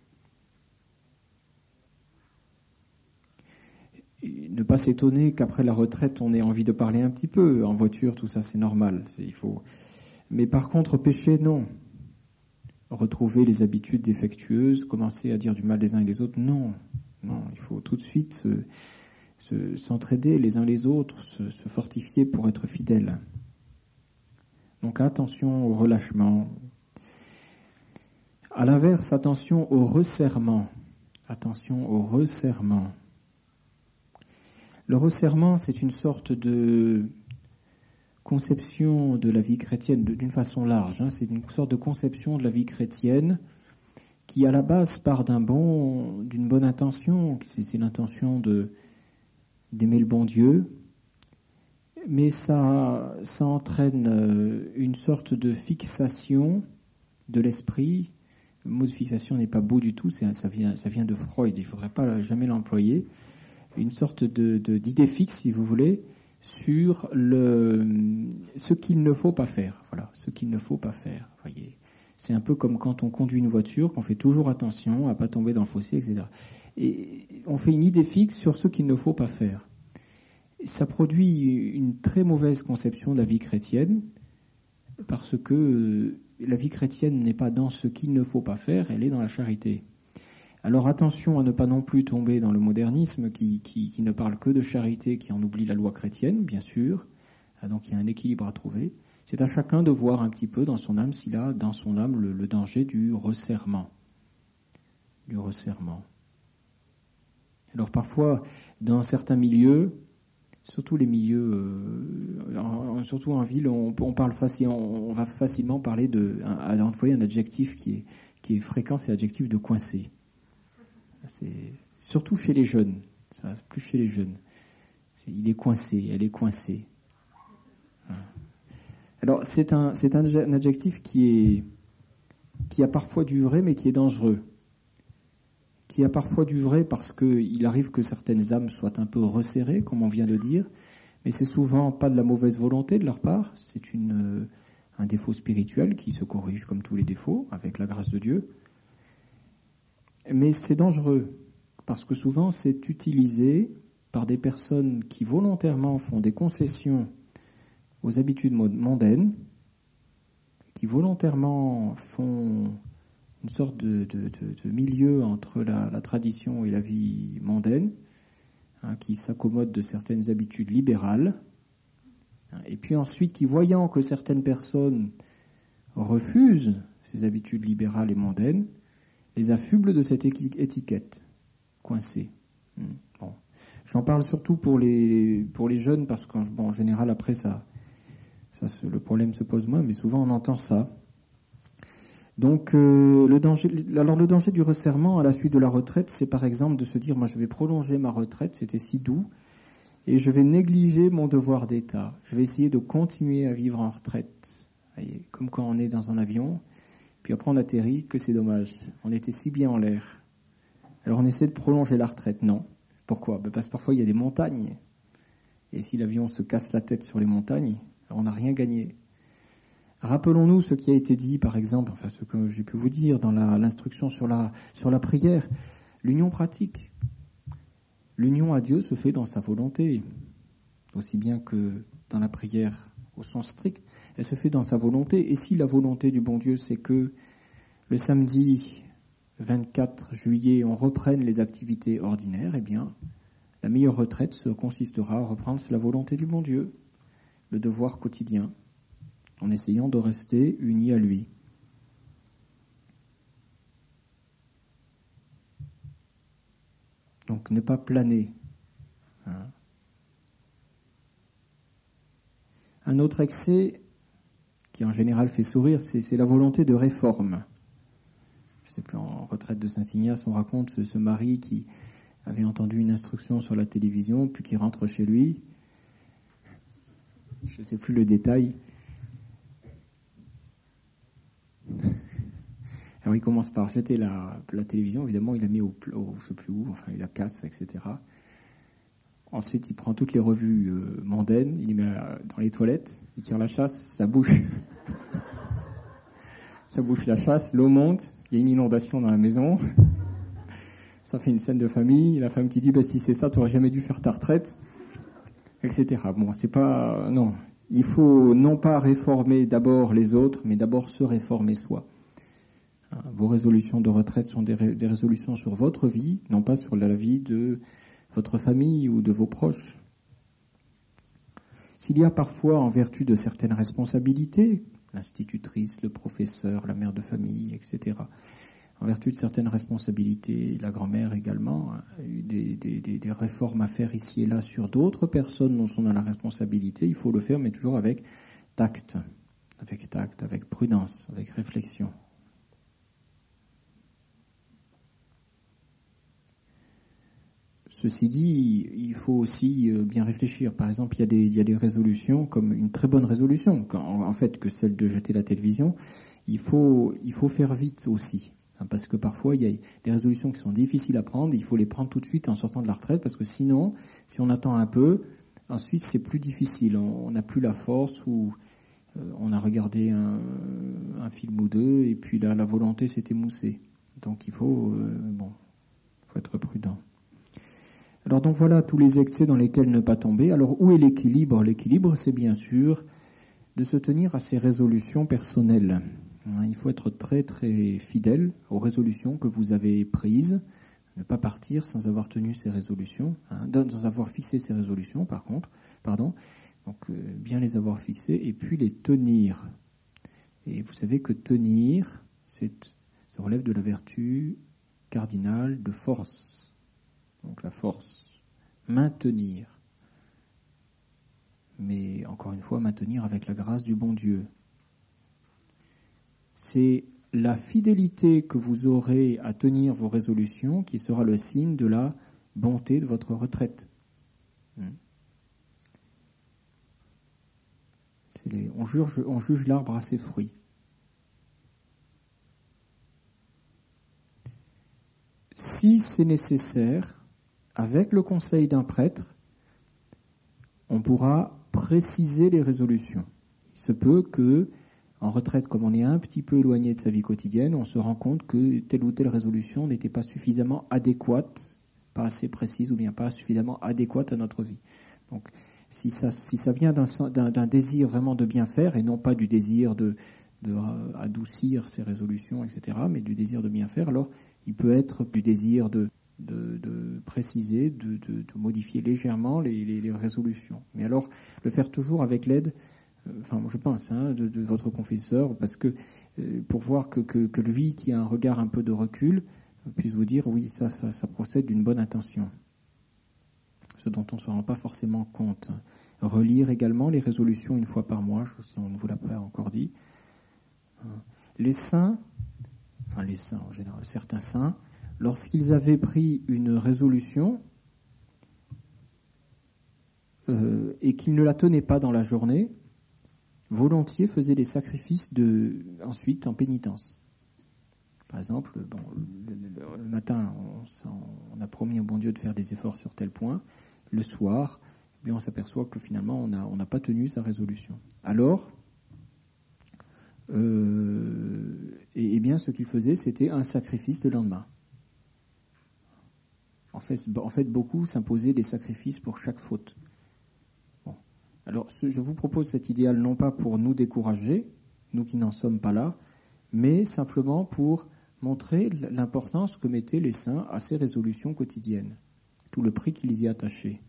Et ne pas s'étonner qu'après la retraite, on ait envie de parler un petit peu. En voiture, tout ça, c'est normal. Mais par contre, pécher, non. Retrouver les habitudes défectueuses, commencer à dire du mal des uns et des autres, non. Non, il faut tout de suite s'entraider les uns les autres, se fortifier pour être fidèles. Donc attention au relâchement. À l'inverse, attention au resserrement. Attention au resserrement. Le resserrement, c'est une sorte de conception de la vie chrétienne d'une façon large. C'est une sorte de conception de la vie chrétienne qui, à la base, part d'une bonne intention. C'est l'intention d'aimer le bon Dieu. Mais ça entraîne une sorte de fixation de l'esprit. Le mot de fixation n'est pas beau du tout, ça vient de Freud, il ne faudrait pas jamais l'employer. Une sorte d'idée fixe, si vous voulez, sur ce qu'il ne faut pas faire. Voilà, ce qu'il ne faut pas faire. Voyez, c'est un peu comme quand on conduit une voiture, qu'on fait toujours attention à ne pas tomber dans le fossé, etc. Et on fait une idée fixe sur ce qu'il ne faut pas faire. Ça produit une très mauvaise conception de la vie chrétienne, parce que la vie chrétienne n'est pas dans ce qu'il ne faut pas faire, elle est dans la charité. Alors attention à ne pas non plus tomber dans le modernisme qui ne parle que de charité, qui en oublie la loi chrétienne, bien sûr. Donc il y a un équilibre à trouver. C'est à chacun de voir un petit peu dans son âme s'il a dans son âme le danger du resserrement. Du resserrement. Alors parfois, dans certains milieux, surtout les milieux, surtout en ville, on va facilement parler à employer un adjectif qui est fréquent, c'est l'adjectif de coincé. C'est surtout chez les jeunes, ça, plus chez les jeunes. Il est coincé, elle est coincée. Alors c'est un adjectif qui a parfois du vrai, mais qui est dangereux. Qui a parfois du vrai parce qu'il arrive que certaines âmes soient un peu resserrées, comme on vient de dire, mais c'est souvent pas de la mauvaise volonté de leur part, c'est un défaut spirituel qui se corrige comme tous les défauts, avec la grâce de Dieu. Mais c'est dangereux, parce que souvent c'est utilisé par des personnes qui volontairement font des concessions aux habitudes mondaines, qui volontairement font une sorte de milieu entre la tradition et la vie mondaine, qui s'accommodent de certaines habitudes libérales, et puis ensuite qui, voyant que certaines personnes refusent ces habitudes libérales et mondaines, les affublent de cette étiquette coincée. Bon. J'en parle surtout pour les jeunes, parce qu'en général, après, le problème se pose moins, mais souvent on entend ça. Donc, le danger du resserrement à la suite de la retraite, c'est par exemple de se dire, moi je vais prolonger ma retraite, c'était si doux, et je vais négliger mon devoir d'État. Je vais essayer de continuer à vivre en retraite. Voyez, comme quand on est dans un avion, puis après on atterrit, que c'est dommage. On était si bien en l'air. Alors on essaie de prolonger la retraite. Non. Pourquoi ? Parce que parfois il y a des montagnes. Et si l'avion se casse la tête sur les montagnes, alors on n'a rien gagné. Rappelons-nous ce qui a été dit, par exemple, enfin ce que j'ai pu vous dire dans l'instruction sur la prière. L'union pratique. L'union à Dieu se fait dans sa volonté, aussi bien que dans la prière au sens strict. Elle se fait dans sa volonté. Et si la volonté du bon Dieu, c'est que le samedi 24 juillet, on reprenne les activités ordinaires, eh bien, la meilleure retraite consistera à reprendre la volonté du bon Dieu, le devoir quotidien, en essayant de rester unis à lui. Donc ne pas planer. Un autre excès qui en général fait sourire, c'est la volonté de réforme. Je ne sais plus, en retraite de Saint-Ignace, on raconte ce mari qui avait entendu une instruction sur la télévision, puis qui rentre chez lui. Je ne sais plus le détail. Alors il commence par jeter la télévision, évidemment il la met je sais plus où, enfin il la casse, etc. Ensuite il prend toutes les revues mondaines, il les met dans les toilettes, il tire la chasse, ça bouche. Ça bouche la chasse, l'eau monte, il y a une inondation dans la maison. Ça fait une scène de famille, la femme qui dit si c'est ça, tu n'aurais jamais dû faire ta retraite, etc. Bon, c'est pas... Non, il faut non pas réformer d'abord les autres, mais d'abord se réformer soi. Vos résolutions de retraite sont des résolutions sur votre vie, non pas sur la vie de votre famille ou de vos proches. S'il y a parfois, en vertu de certaines responsabilités, l'institutrice, le professeur, la mère de famille, etc., en vertu de certaines responsabilités, la grand-mère également, des réformes à faire ici et là sur d'autres personnes dont sont dans la responsabilité, il faut le faire, mais toujours avec tact, avec prudence, avec réflexion. Ceci dit, il faut aussi bien réfléchir. Par exemple, il y a des résolutions, comme une très bonne résolution, en fait, que celle de jeter la télévision. Il faut faire vite aussi. Parce que parfois, il y a des résolutions qui sont difficiles à prendre, il faut les prendre tout de suite en sortant de la retraite, parce que sinon, si on attend un peu, ensuite c'est plus difficile. On n'a plus la force, ou on a regardé un film ou deux, et puis là, la volonté s'est émoussée. Donc il faut être prudent. Alors donc voilà tous les excès dans lesquels ne pas tomber. Alors où est l'équilibre ? L'équilibre, c'est bien sûr de se tenir à ses résolutions personnelles. Il faut être très très fidèle aux résolutions que vous avez prises, ne pas partir sans avoir tenu ces résolutions, sans avoir fixé ces résolutions donc bien les avoir fixées et puis les tenir. Et vous savez que tenir, ça relève de la vertu cardinale de force. Donc la force, maintenir. Mais encore une fois, maintenir avec la grâce du bon Dieu. C'est la fidélité que vous aurez à tenir vos résolutions qui sera le signe de la bonté de votre retraite. On juge l'arbre à ses fruits. Si c'est nécessaire, avec le conseil d'un prêtre, on pourra préciser les résolutions. Il se peut que, en retraite, comme on est un petit peu éloigné de sa vie quotidienne, on se rend compte que telle ou telle résolution n'était pas suffisamment adéquate, pas assez précise ou bien pas suffisamment adéquate à notre vie. Donc, si ça vient d'un désir vraiment de bien faire et non pas du désir de adoucir ses résolutions, etc., mais du désir de bien faire, alors il peut être du désir de préciser, de modifier légèrement les résolutions. Mais alors, le faire toujours avec l'aide, je pense, de votre confesseur, parce que pour voir que lui, qui a un regard un peu de recul, puisse vous dire, oui, ça procède d'une bonne intention. Ce dont on ne se rend pas forcément compte. Relire également les résolutions une fois par mois, si on ne vous l'a pas encore dit. Les saints en général, certains saints, lorsqu'ils avaient pris une résolution et qu'ils ne la tenaient pas dans la journée, volontiers faisaient des sacrifices ensuite en pénitence. Par exemple, le matin, on a promis au bon Dieu de faire des efforts sur tel point. Le soir, on s'aperçoit que finalement, on n'a pas tenu sa résolution. Alors, ce qu'il faisait, c'était un sacrifice le lendemain. En fait, beaucoup s'imposaient des sacrifices pour chaque faute. Bon. Alors, je vous propose cet idéal non pas pour nous décourager, nous qui n'en sommes pas là, mais simplement pour montrer l'importance que mettaient les saints à ces résolutions quotidiennes, tout le prix qu'ils y attachaient.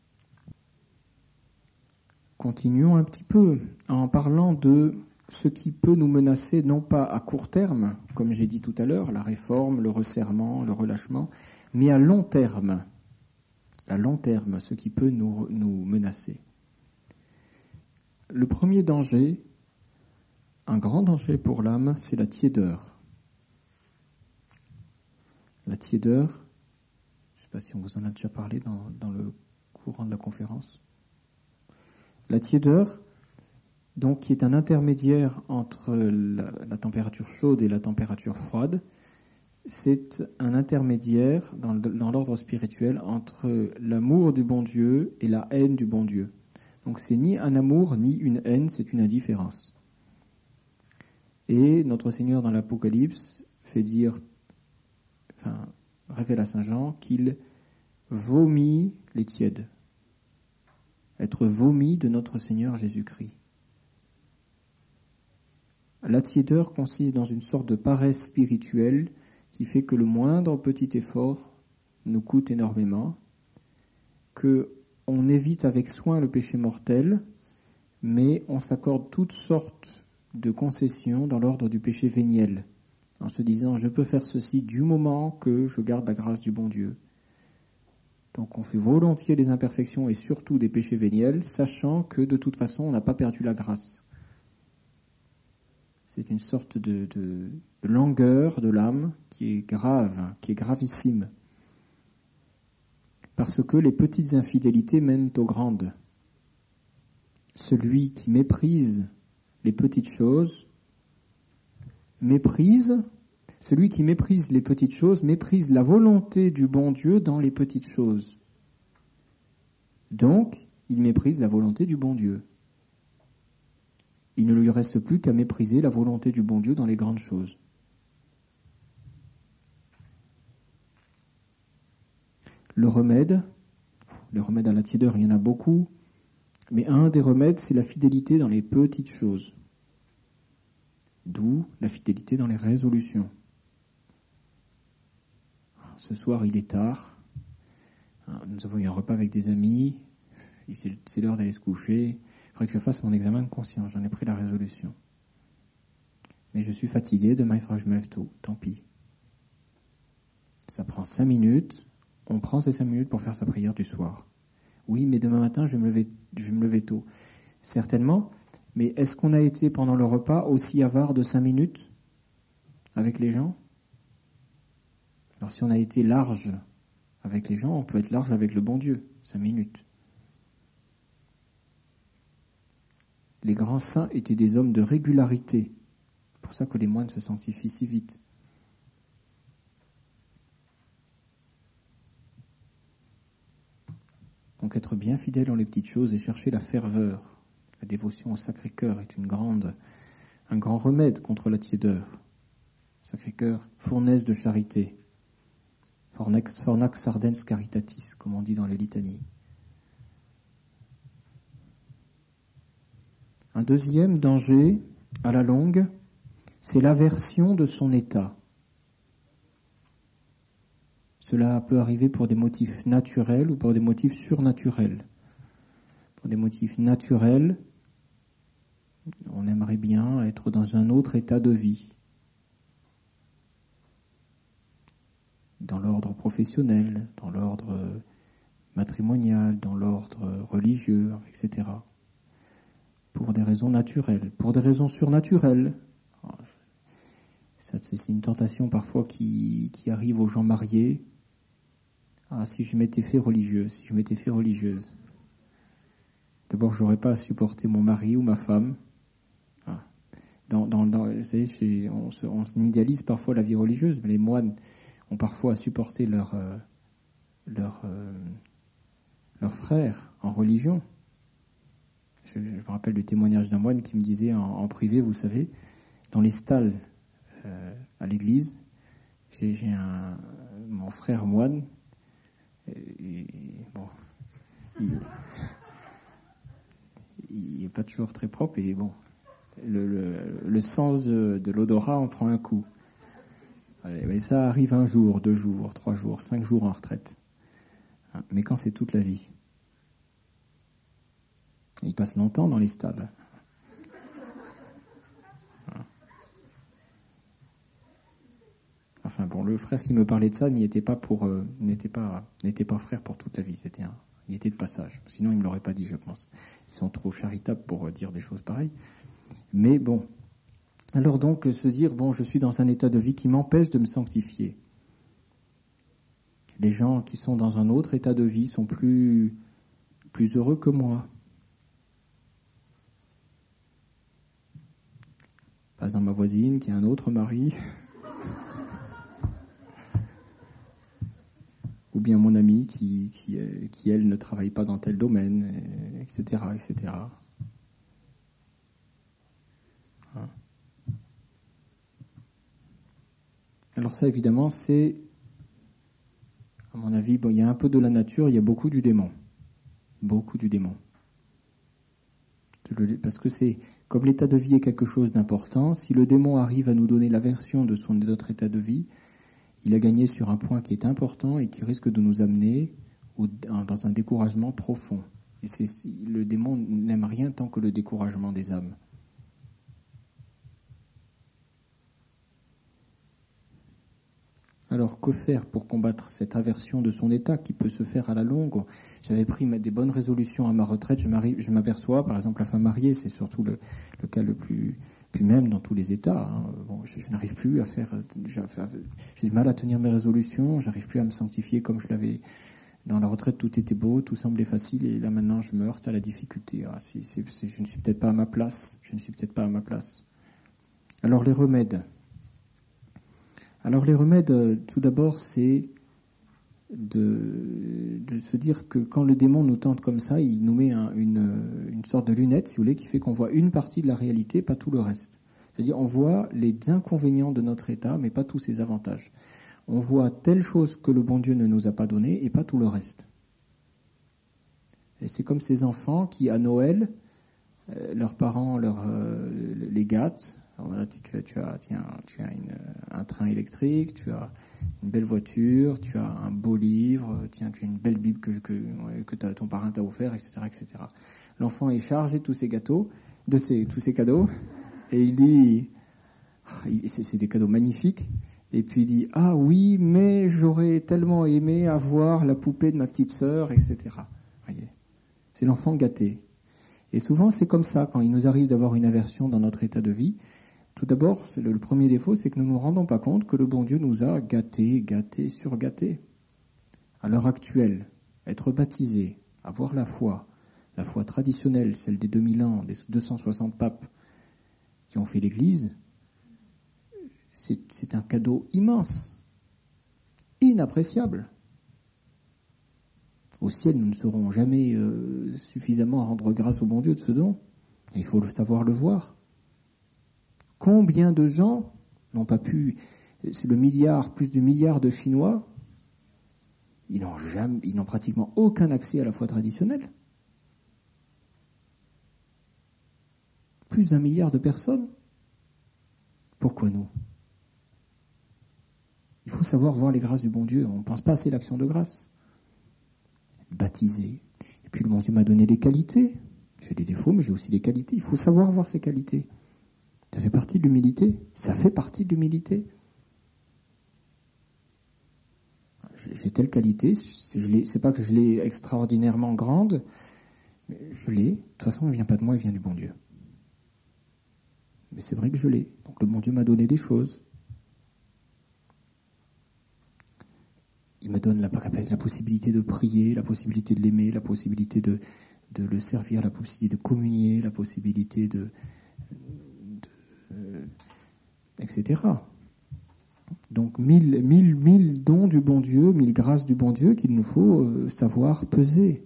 Continuons un petit peu en parlant de ce qui peut nous menacer, non pas à court terme, comme j'ai dit tout à l'heure, la réforme, le resserrement, le relâchement, mais à long terme. À long terme, ce qui peut nous menacer. Le premier danger, un grand danger pour l'âme, c'est la tiédeur. La tiédeur, je ne sais pas si on vous en a déjà parlé dans le courant de la conférence. La tiédeur, donc, qui est un intermédiaire entre la température chaude et la température froide, c'est un intermédiaire dans l'ordre spirituel entre l'amour du bon Dieu et la haine du bon Dieu. Donc c'est ni un amour ni une haine, c'est une indifférence. Et notre Seigneur dans l'Apocalypse révèle à Saint Jean qu'il vomit les tièdes. Être vomi de notre Seigneur Jésus-Christ. La tiédeur consiste dans une sorte de paresse spirituelle qui fait que le moindre petit effort nous coûte énormément, qu'on évite avec soin le péché mortel, mais on s'accorde toutes sortes de concessions dans l'ordre du péché véniel, en se disant « je peux faire ceci du moment que je garde la grâce du bon Dieu ». Donc on fait volontiers des imperfections et surtout des péchés véniels, sachant que de toute façon on n'a pas perdu la grâce. C'est une sorte de langueur de l'âme qui est grave, qui est gravissime. Parce que les petites infidélités mènent aux grandes. Celui qui méprise les petites choses, celui qui méprise les petites choses, méprise la volonté du bon Dieu dans les petites choses. Donc, il méprise la volonté du bon Dieu. Il ne lui reste plus qu'à mépriser la volonté du bon Dieu dans les grandes choses. Le remède à la tiédeur, il y en a beaucoup, mais un des remèdes, c'est la fidélité dans les petites choses. D'où la fidélité dans les résolutions. Ce soir, il est tard. Nous avons eu un repas avec des amis. C'est l'heure d'aller se coucher. Il faudrait que je fasse mon examen de conscience. J'en ai pris la résolution. Mais je suis fatigué. Demain, il faudra que je me lève tôt. Tant pis. Ça prend 5 minutes. On prend ces 5 minutes pour faire sa prière du soir. Oui, mais demain matin, je vais me lever tôt. Certainement. Mais est-ce qu'on a été pendant le repas aussi avare de 5 minutes avec les gens ? Alors si on a été large avec les gens, on peut être large avec le bon Dieu. 5 minutes. Les grands saints étaient des hommes de régularité. C'est pour ça que les moines se sanctifient si vite. Donc être bien fidèle dans les petites choses et chercher la ferveur. La dévotion au Sacré-Cœur est un grand remède contre la tiédeur. Sacré-Cœur, fournaise de charité. Fornax ardens caritatis, comme on dit dans les litanies. Un deuxième danger, à la longue, c'est l'aversion de son état. Cela peut arriver pour des motifs naturels ou pour des motifs surnaturels. Pour des motifs naturels, on aimerait bien être dans un autre état de vie. Dans l'ordre professionnel, dans l'ordre matrimonial, dans l'ordre religieux, etc. Pour des raisons naturelles. Pour des raisons surnaturelles, c'est une tentation parfois qui arrive aux gens mariés. Ah, si je m'étais fait religieux, si je m'étais fait religieuse. D'abord, je n'aurais pas à supporter mon mari ou ma femme. Ah. Vous savez, on idéalise parfois la vie religieuse, mais les moines ont parfois à supporter leurs frères en religion. Je me rappelle du témoignage d'un moine qui me disait en privé, vous savez, dans les stalles à l'église, j'ai mon frère moine, il n'est pas toujours très propre, et bon, le sens de l'odorat en prend un coup. Mais ça arrive 1 jour, 2 jours, 3 jours, 5 jours en retraite. Mais quand c'est toute la vie, il passe longtemps dans les stalles. Enfin bon, le frère qui me parlait de ça n'était pas frère pour toute la vie. Il était de passage. Sinon, il me l'aurait pas dit, je pense. Ils sont trop charitables pour dire des choses pareilles. Mais bon. Alors donc, se dire, bon, je suis dans un état de vie qui m'empêche de me sanctifier. Les gens qui sont dans un autre état de vie sont plus heureux que moi. Par exemple, ma voisine qui a un autre mari. Ou bien mon ami qui elle, ne travaille pas dans tel domaine, etc., etc. Alors ça, évidemment, c'est, à mon avis, il y a un peu de la nature, il y a beaucoup du démon. Beaucoup du démon. Parce que c'est, comme l'état de vie est quelque chose d'important, si le démon arrive à nous donner l'aversion de notre état de vie, il a gagné sur un point qui est important et qui risque de nous amener dans un découragement profond. Et le démon n'aime rien tant que le découragement des âmes. Alors, que faire pour combattre cette aversion de son état qui peut se faire à la longue ? J'avais pris des bonnes résolutions à ma retraite. Je m'aperçois, par exemple, la femme mariée, c'est surtout le cas le plus... Puis même dans tous les états, je n'arrive plus à faire... J'ai du mal à tenir mes résolutions, j'arrive plus à me sanctifier comme je l'avais... Dans la retraite, tout était beau, tout semblait facile, et là maintenant, je me heurte à la difficulté. Je ne suis peut-être pas à ma place. Alors, les remèdes. Tout d'abord, c'est de se dire que quand le démon nous tente comme ça, il nous met une sorte de lunette, si vous voulez, qui fait qu'on voit une partie de la réalité, pas tout le reste. C'est-à-dire, on voit les inconvénients de notre état, mais pas tous ses avantages. On voit telle chose que le bon Dieu ne nous a pas donnée, et pas tout le reste. Et c'est comme ces enfants qui, à Noël, leurs parents les gâtent. Alors là, tu as un train électrique, tu as une belle voiture, tu as un beau livre, tu as une belle Bible que ton parrain t'a offert, etc., etc. L'enfant est chargé de tous ces gâteaux, tous ces cadeaux, et il dit, c'est des cadeaux magnifiques, et puis il dit, ah oui, mais j'aurais tellement aimé avoir la poupée de ma petite sœur, etc. Voyez, c'est l'enfant gâté. Et souvent, c'est comme ça, quand il nous arrive d'avoir une aversion dans notre état de vie. Tout d'abord, le premier défaut, c'est que nous ne nous rendons pas compte que le bon Dieu nous a gâtés, surgâtés. À l'heure actuelle, être baptisé, avoir la foi traditionnelle, celle des 2000 ans, des 260 papes qui ont fait l'Église, c'est un cadeau immense, inappréciable. Au ciel, nous ne saurons jamais suffisamment rendre grâce au bon Dieu de ce don. Il faut savoir le voir. Combien de gens n'ont pas pu... C'est plus du milliard de Chinois, ils n'ont pratiquement aucun accès à la foi traditionnelle. Plus d'1 milliard de personnes. Pourquoi nous? Il faut savoir voir les grâces du bon Dieu. On ne pense pas assez à l'action de grâce. Être baptisé. Et puis le bon Dieu m'a donné des qualités. J'ai des défauts, mais j'ai aussi des qualités. Il faut savoir voir ces qualités. Ça fait partie de l'humilité. Ça fait partie de l'humilité. J'ai telle qualité. C'est pas que je l'ai extraordinairement grande, mais je l'ai. De toute façon, elle ne vient pas de moi, elle vient du bon Dieu. Mais c'est vrai que je l'ai. Donc le bon Dieu m'a donné des choses. Il me donne la possibilité de prier, la possibilité de l'aimer, la possibilité de le servir, la possibilité de communier, la possibilité etc. Donc mille dons du bon Dieu, 1000 grâces du bon Dieu qu'il nous faut savoir peser.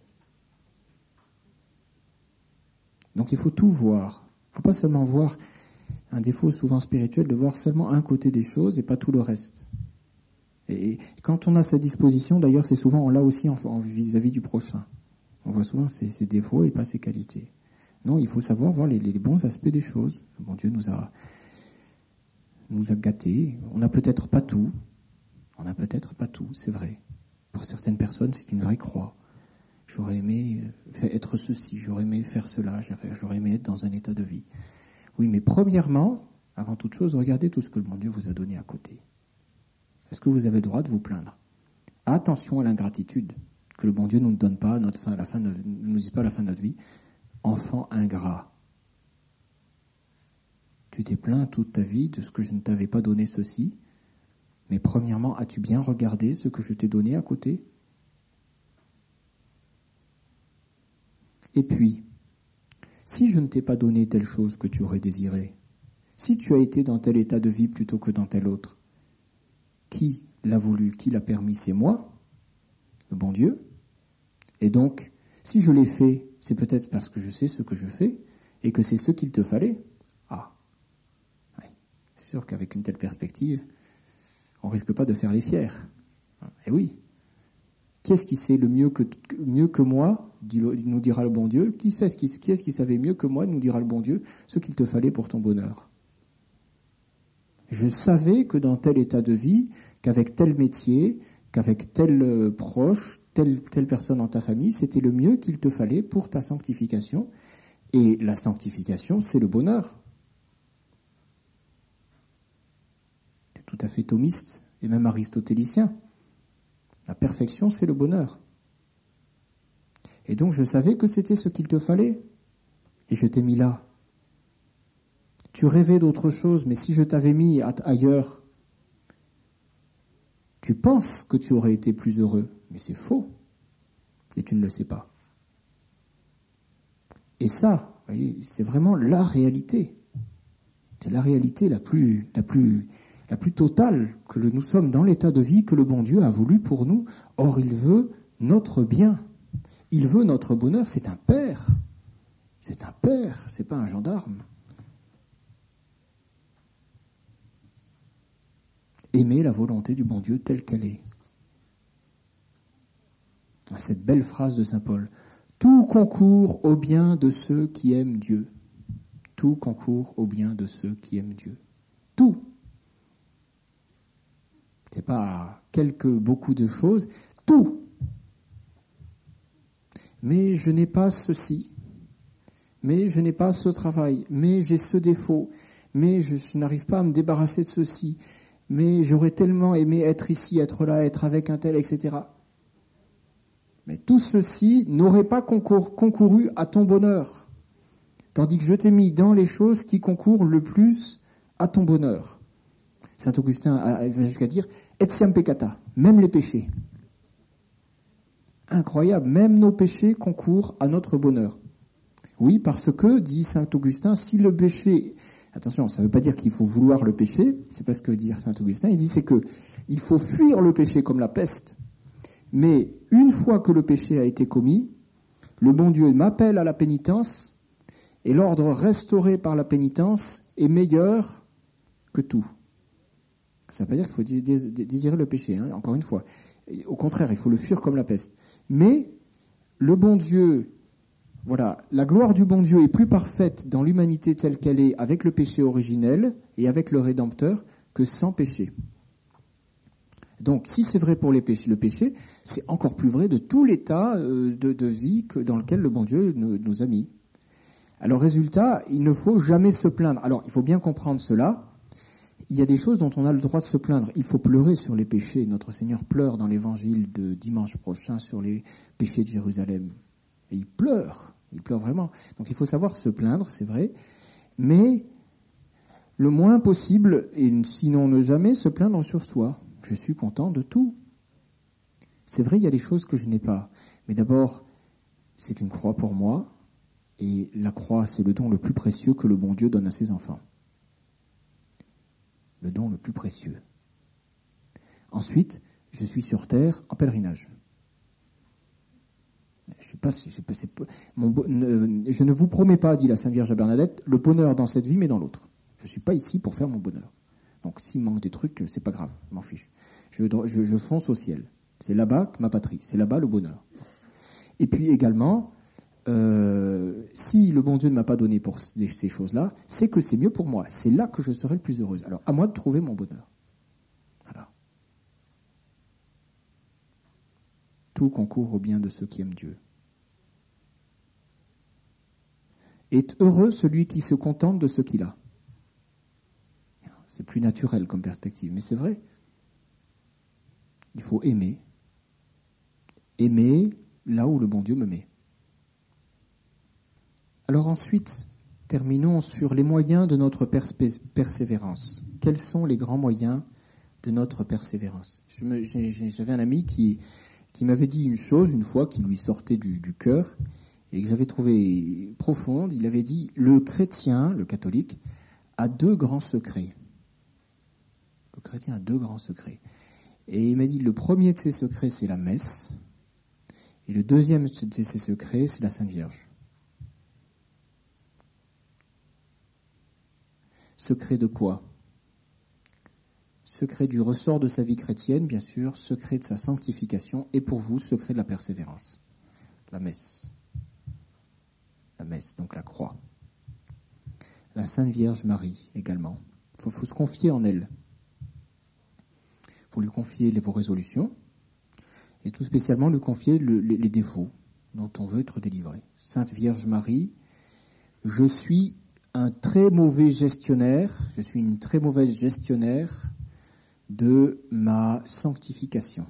Donc il faut tout voir. Il ne faut pas seulement voir un défaut souvent spirituel, de voir seulement un côté des choses et pas tout le reste. Et quand on a cette disposition, d'ailleurs, c'est souvent, on l'a aussi vis-à-vis du prochain. On voit souvent ses défauts et pas ses qualités. Non, il faut savoir voir les bons aspects des choses. Le bon Dieu nous a gâtés. On n'a peut-être pas tout. C'est vrai. Pour certaines personnes, c'est une vraie croix. J'aurais aimé être ceci, j'aurais aimé faire cela, j'aurais aimé être dans un état de vie. Oui, mais premièrement, avant toute chose, regardez tout ce que le bon Dieu vous a donné à côté. Est-ce que vous avez le droit de vous plaindre? Attention à l'ingratitude, que le bon Dieu ne nous donne pas, ne nous dise pas à la fin de notre vie, enfant ingrat. Tu t'es plaint toute ta vie de ce que je ne t'avais pas donné ceci, mais premièrement, as-tu bien regardé ce que je t'ai donné à côté? Et puis, si je ne t'ai pas donné telle chose que tu aurais désiré, si tu as été dans tel état de vie plutôt que dans tel autre, qui l'a voulu, qui l'a permis? C'est moi, le bon Dieu. Et donc, si je l'ai fait, c'est peut-être parce que je sais ce que je fais et que c'est ce qu'il te fallait. Ah, oui. C'est sûr qu'avec une telle perspective, on ne risque pas de faire les fiers. Et oui. Qu'est-ce qui sait le mieux que moi, nous dira le bon Dieu? Qui est-ce qui savait mieux que moi, nous dira le bon Dieu, ce qu'il te fallait pour ton bonheur? Je savais que dans tel état de vie, qu'avec tel métier, qu'avec tel proche, telle personne dans ta famille, c'était le mieux qu'il te fallait pour ta sanctification. Et la sanctification, c'est le bonheur. C'est tout à fait thomiste et même aristotélicien. La perfection, c'est le bonheur. Et donc, je savais que c'était ce qu'il te fallait. Et je t'ai mis là. Tu rêvais d'autre chose, mais si je t'avais mis ailleurs, tu penses que tu aurais été plus heureux. Mais c'est faux. Et tu ne le sais pas. Et ça, vous voyez, c'est vraiment la réalité. C'est la réalité la plus totale, que nous sommes dans l'état de vie que le bon Dieu a voulu pour nous. Or, il veut notre bien. Il veut notre bonheur. C'est un père. C'est un père, c'est pas un gendarme. Aimer la volonté du bon Dieu telle qu'elle est. Cette belle phrase de saint Paul. Tout concourt au bien de ceux qui aiment Dieu. Tout concourt au bien de ceux qui aiment Dieu. Tout. C'est pas beaucoup de choses. Tout. Mais je n'ai pas ceci. Mais je n'ai pas ce travail. Mais j'ai ce défaut. Mais je n'arrive pas à me débarrasser de ceci. Mais j'aurais tellement aimé être ici, être là, être avec un tel, etc. Mais tout ceci n'aurait pas concouru à ton bonheur. Tandis que je t'ai mis dans les choses qui concourent le plus à ton bonheur. Saint Augustin va jusqu'à dire « etiam peccata », même les péchés. Incroyable, même nos péchés concourent à notre bonheur. Oui, parce que, dit saint Augustin, si le péché... Attention, ça ne veut pas dire qu'il faut vouloir le péché, c'est pas ce que veut dire saint Augustin, il dit c'est que il faut fuir le péché comme la peste. Mais une fois que le péché a été commis, le bon Dieu m'appelle à la pénitence, et l'ordre restauré par la pénitence est meilleur que tout. Ça ne veut pas dire qu'il faut désirer le péché, hein, encore une fois. Au contraire, il faut le fuir comme la peste. Mais le bon Dieu Voilà, la gloire du bon Dieu est plus parfaite dans l'humanité telle qu'elle est avec le péché originel et avec le Rédempteur que sans péché. Donc, si c'est vrai pour le péché, c'est encore plus vrai de tout l'état de vie dans lequel le bon Dieu nous a mis. Alors, résultat, il ne faut jamais se plaindre. Alors, il faut bien comprendre cela. Il y a des choses dont on a le droit de se plaindre. Il faut pleurer sur les péchés. Notre Seigneur pleure dans l'évangile de dimanche prochain sur les péchés de Jérusalem. Et il pleure vraiment. Donc il faut savoir se plaindre, c'est vrai, mais le moins possible, et sinon ne jamais se plaindre sur soi. Je suis content de tout. C'est vrai, il y a des choses que je n'ai pas. Mais d'abord, c'est une croix pour moi, et la croix, c'est le don le plus précieux que le bon Dieu donne à ses enfants. Le don le plus précieux. Ensuite, je suis sur terre en pèlerinage. Je ne vous promets pas, dit la Sainte Vierge à Bernadette, le bonheur dans cette vie, mais dans l'autre. Je ne suis pas ici pour faire mon bonheur. Donc s'il manque des trucs, c'est pas grave, je m'en fiche. Je fonce au ciel. C'est là-bas que ma patrie, c'est là-bas le bonheur. Et puis également, si le bon Dieu ne m'a pas donné pour ces choses-là, c'est que c'est mieux pour moi. C'est là que je serai le plus heureuse. Alors à moi de trouver mon bonheur. Voilà. Tout concourt au bien de ceux qui aiment Dieu. Est heureux celui qui se contente de ce qu'il a. C'est plus naturel comme perspective, mais c'est vrai. Il faut aimer. Aimer là où le bon Dieu me met. Alors ensuite, terminons sur les moyens de notre persévérance. Quels sont les grands moyens de notre persévérance ? J'avais un ami qui m'avait dit une chose une fois qui lui sortait du cœur et que j'avais trouvé profonde. Il avait dit, le chrétien, le catholique, a 2 grands secrets. Le chrétien a 2 grands secrets. Et il m'a dit, le premier de ces secrets, c'est la messe. Et le deuxième de ces secrets, c'est la Sainte Vierge. Secret de quoi ? Secret du ressort de sa vie chrétienne, bien sûr, secret de sa sanctification, et pour vous, secret de la persévérance. La messe. La messe, donc la croix. La Sainte Vierge Marie, également. Il faut se confier en elle. Il faut lui confier vos résolutions, et tout spécialement lui confier les défauts dont on veut être délivré. Sainte Vierge Marie, je suis un très mauvais gestionnaire, je suis une très mauvaise gestionnaire de ma sanctification.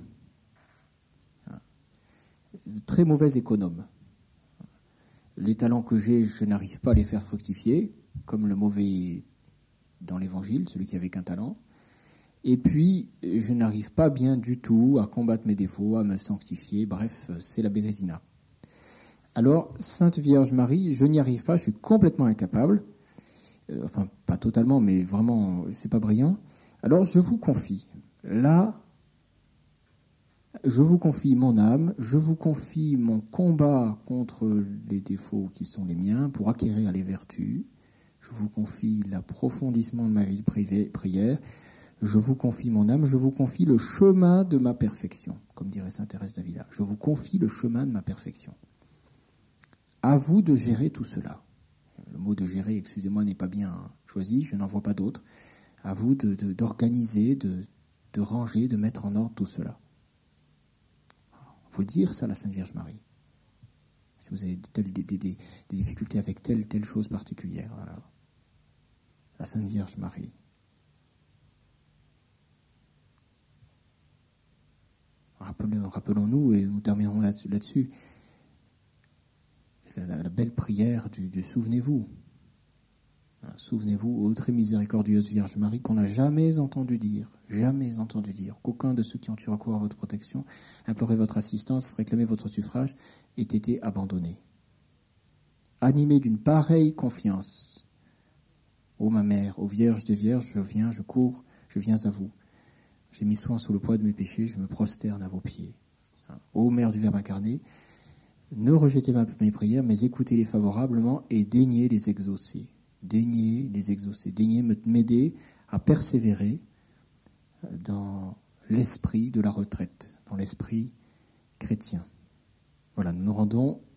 Très mauvais économe. Les talents que j'ai, je n'arrive pas à les faire fructifier, comme le mauvais dans l'Évangile, celui qui avait qu'un talent. Et puis, je n'arrive pas bien du tout à combattre mes défauts, à me sanctifier. Bref, c'est la Bérésina. Alors, Sainte Vierge Marie, je n'y arrive pas, je suis complètement incapable. Enfin, pas totalement, mais vraiment, c'est pas brillant. Alors, je vous confie. Là, je vous confie mon âme, je vous confie mon combat contre les défauts qui sont les miens pour acquérir les vertus. Je vous confie l'approfondissement de ma vie de prière. Je vous confie mon âme, je vous confie le chemin de ma perfection, comme dirait sainte Thérèse d'Avila. Je vous confie le chemin de ma perfection. À vous de gérer tout cela. Le mot de gérer, excusez-moi, n'est pas bien choisi, je n'en vois pas d'autre. À vous d'organiser, de ranger, de mettre en ordre tout cela. Il faut le dire, ça, la Sainte Vierge Marie. Si vous avez des difficultés avec telle chose particulière. Voilà. La Sainte Vierge Marie. Rappelons-nous, et nous terminerons là-dessus, c'est la belle prière du souvenez-vous. Souvenez-vous, ô très miséricordieuse Vierge Marie, qu'on n'a jamais entendu dire, qu'aucun de ceux qui ont eu recours à votre protection, imploré votre assistance, réclamé votre suffrage, ait été abandonné. Animé d'une pareille confiance, ô ma mère, ô Vierge des Vierges, je cours, je viens à vous. J'ai mis soin sous le poids de mes péchés, je me prosterne à vos pieds. Ô Mère du Verbe incarné, ne rejetez pas mes prières, mais écoutez-les favorablement et daignez les exaucer. Daignez m'aider à persévérer dans l'esprit de la retraite, dans l'esprit chrétien. Voilà, nous nous rendons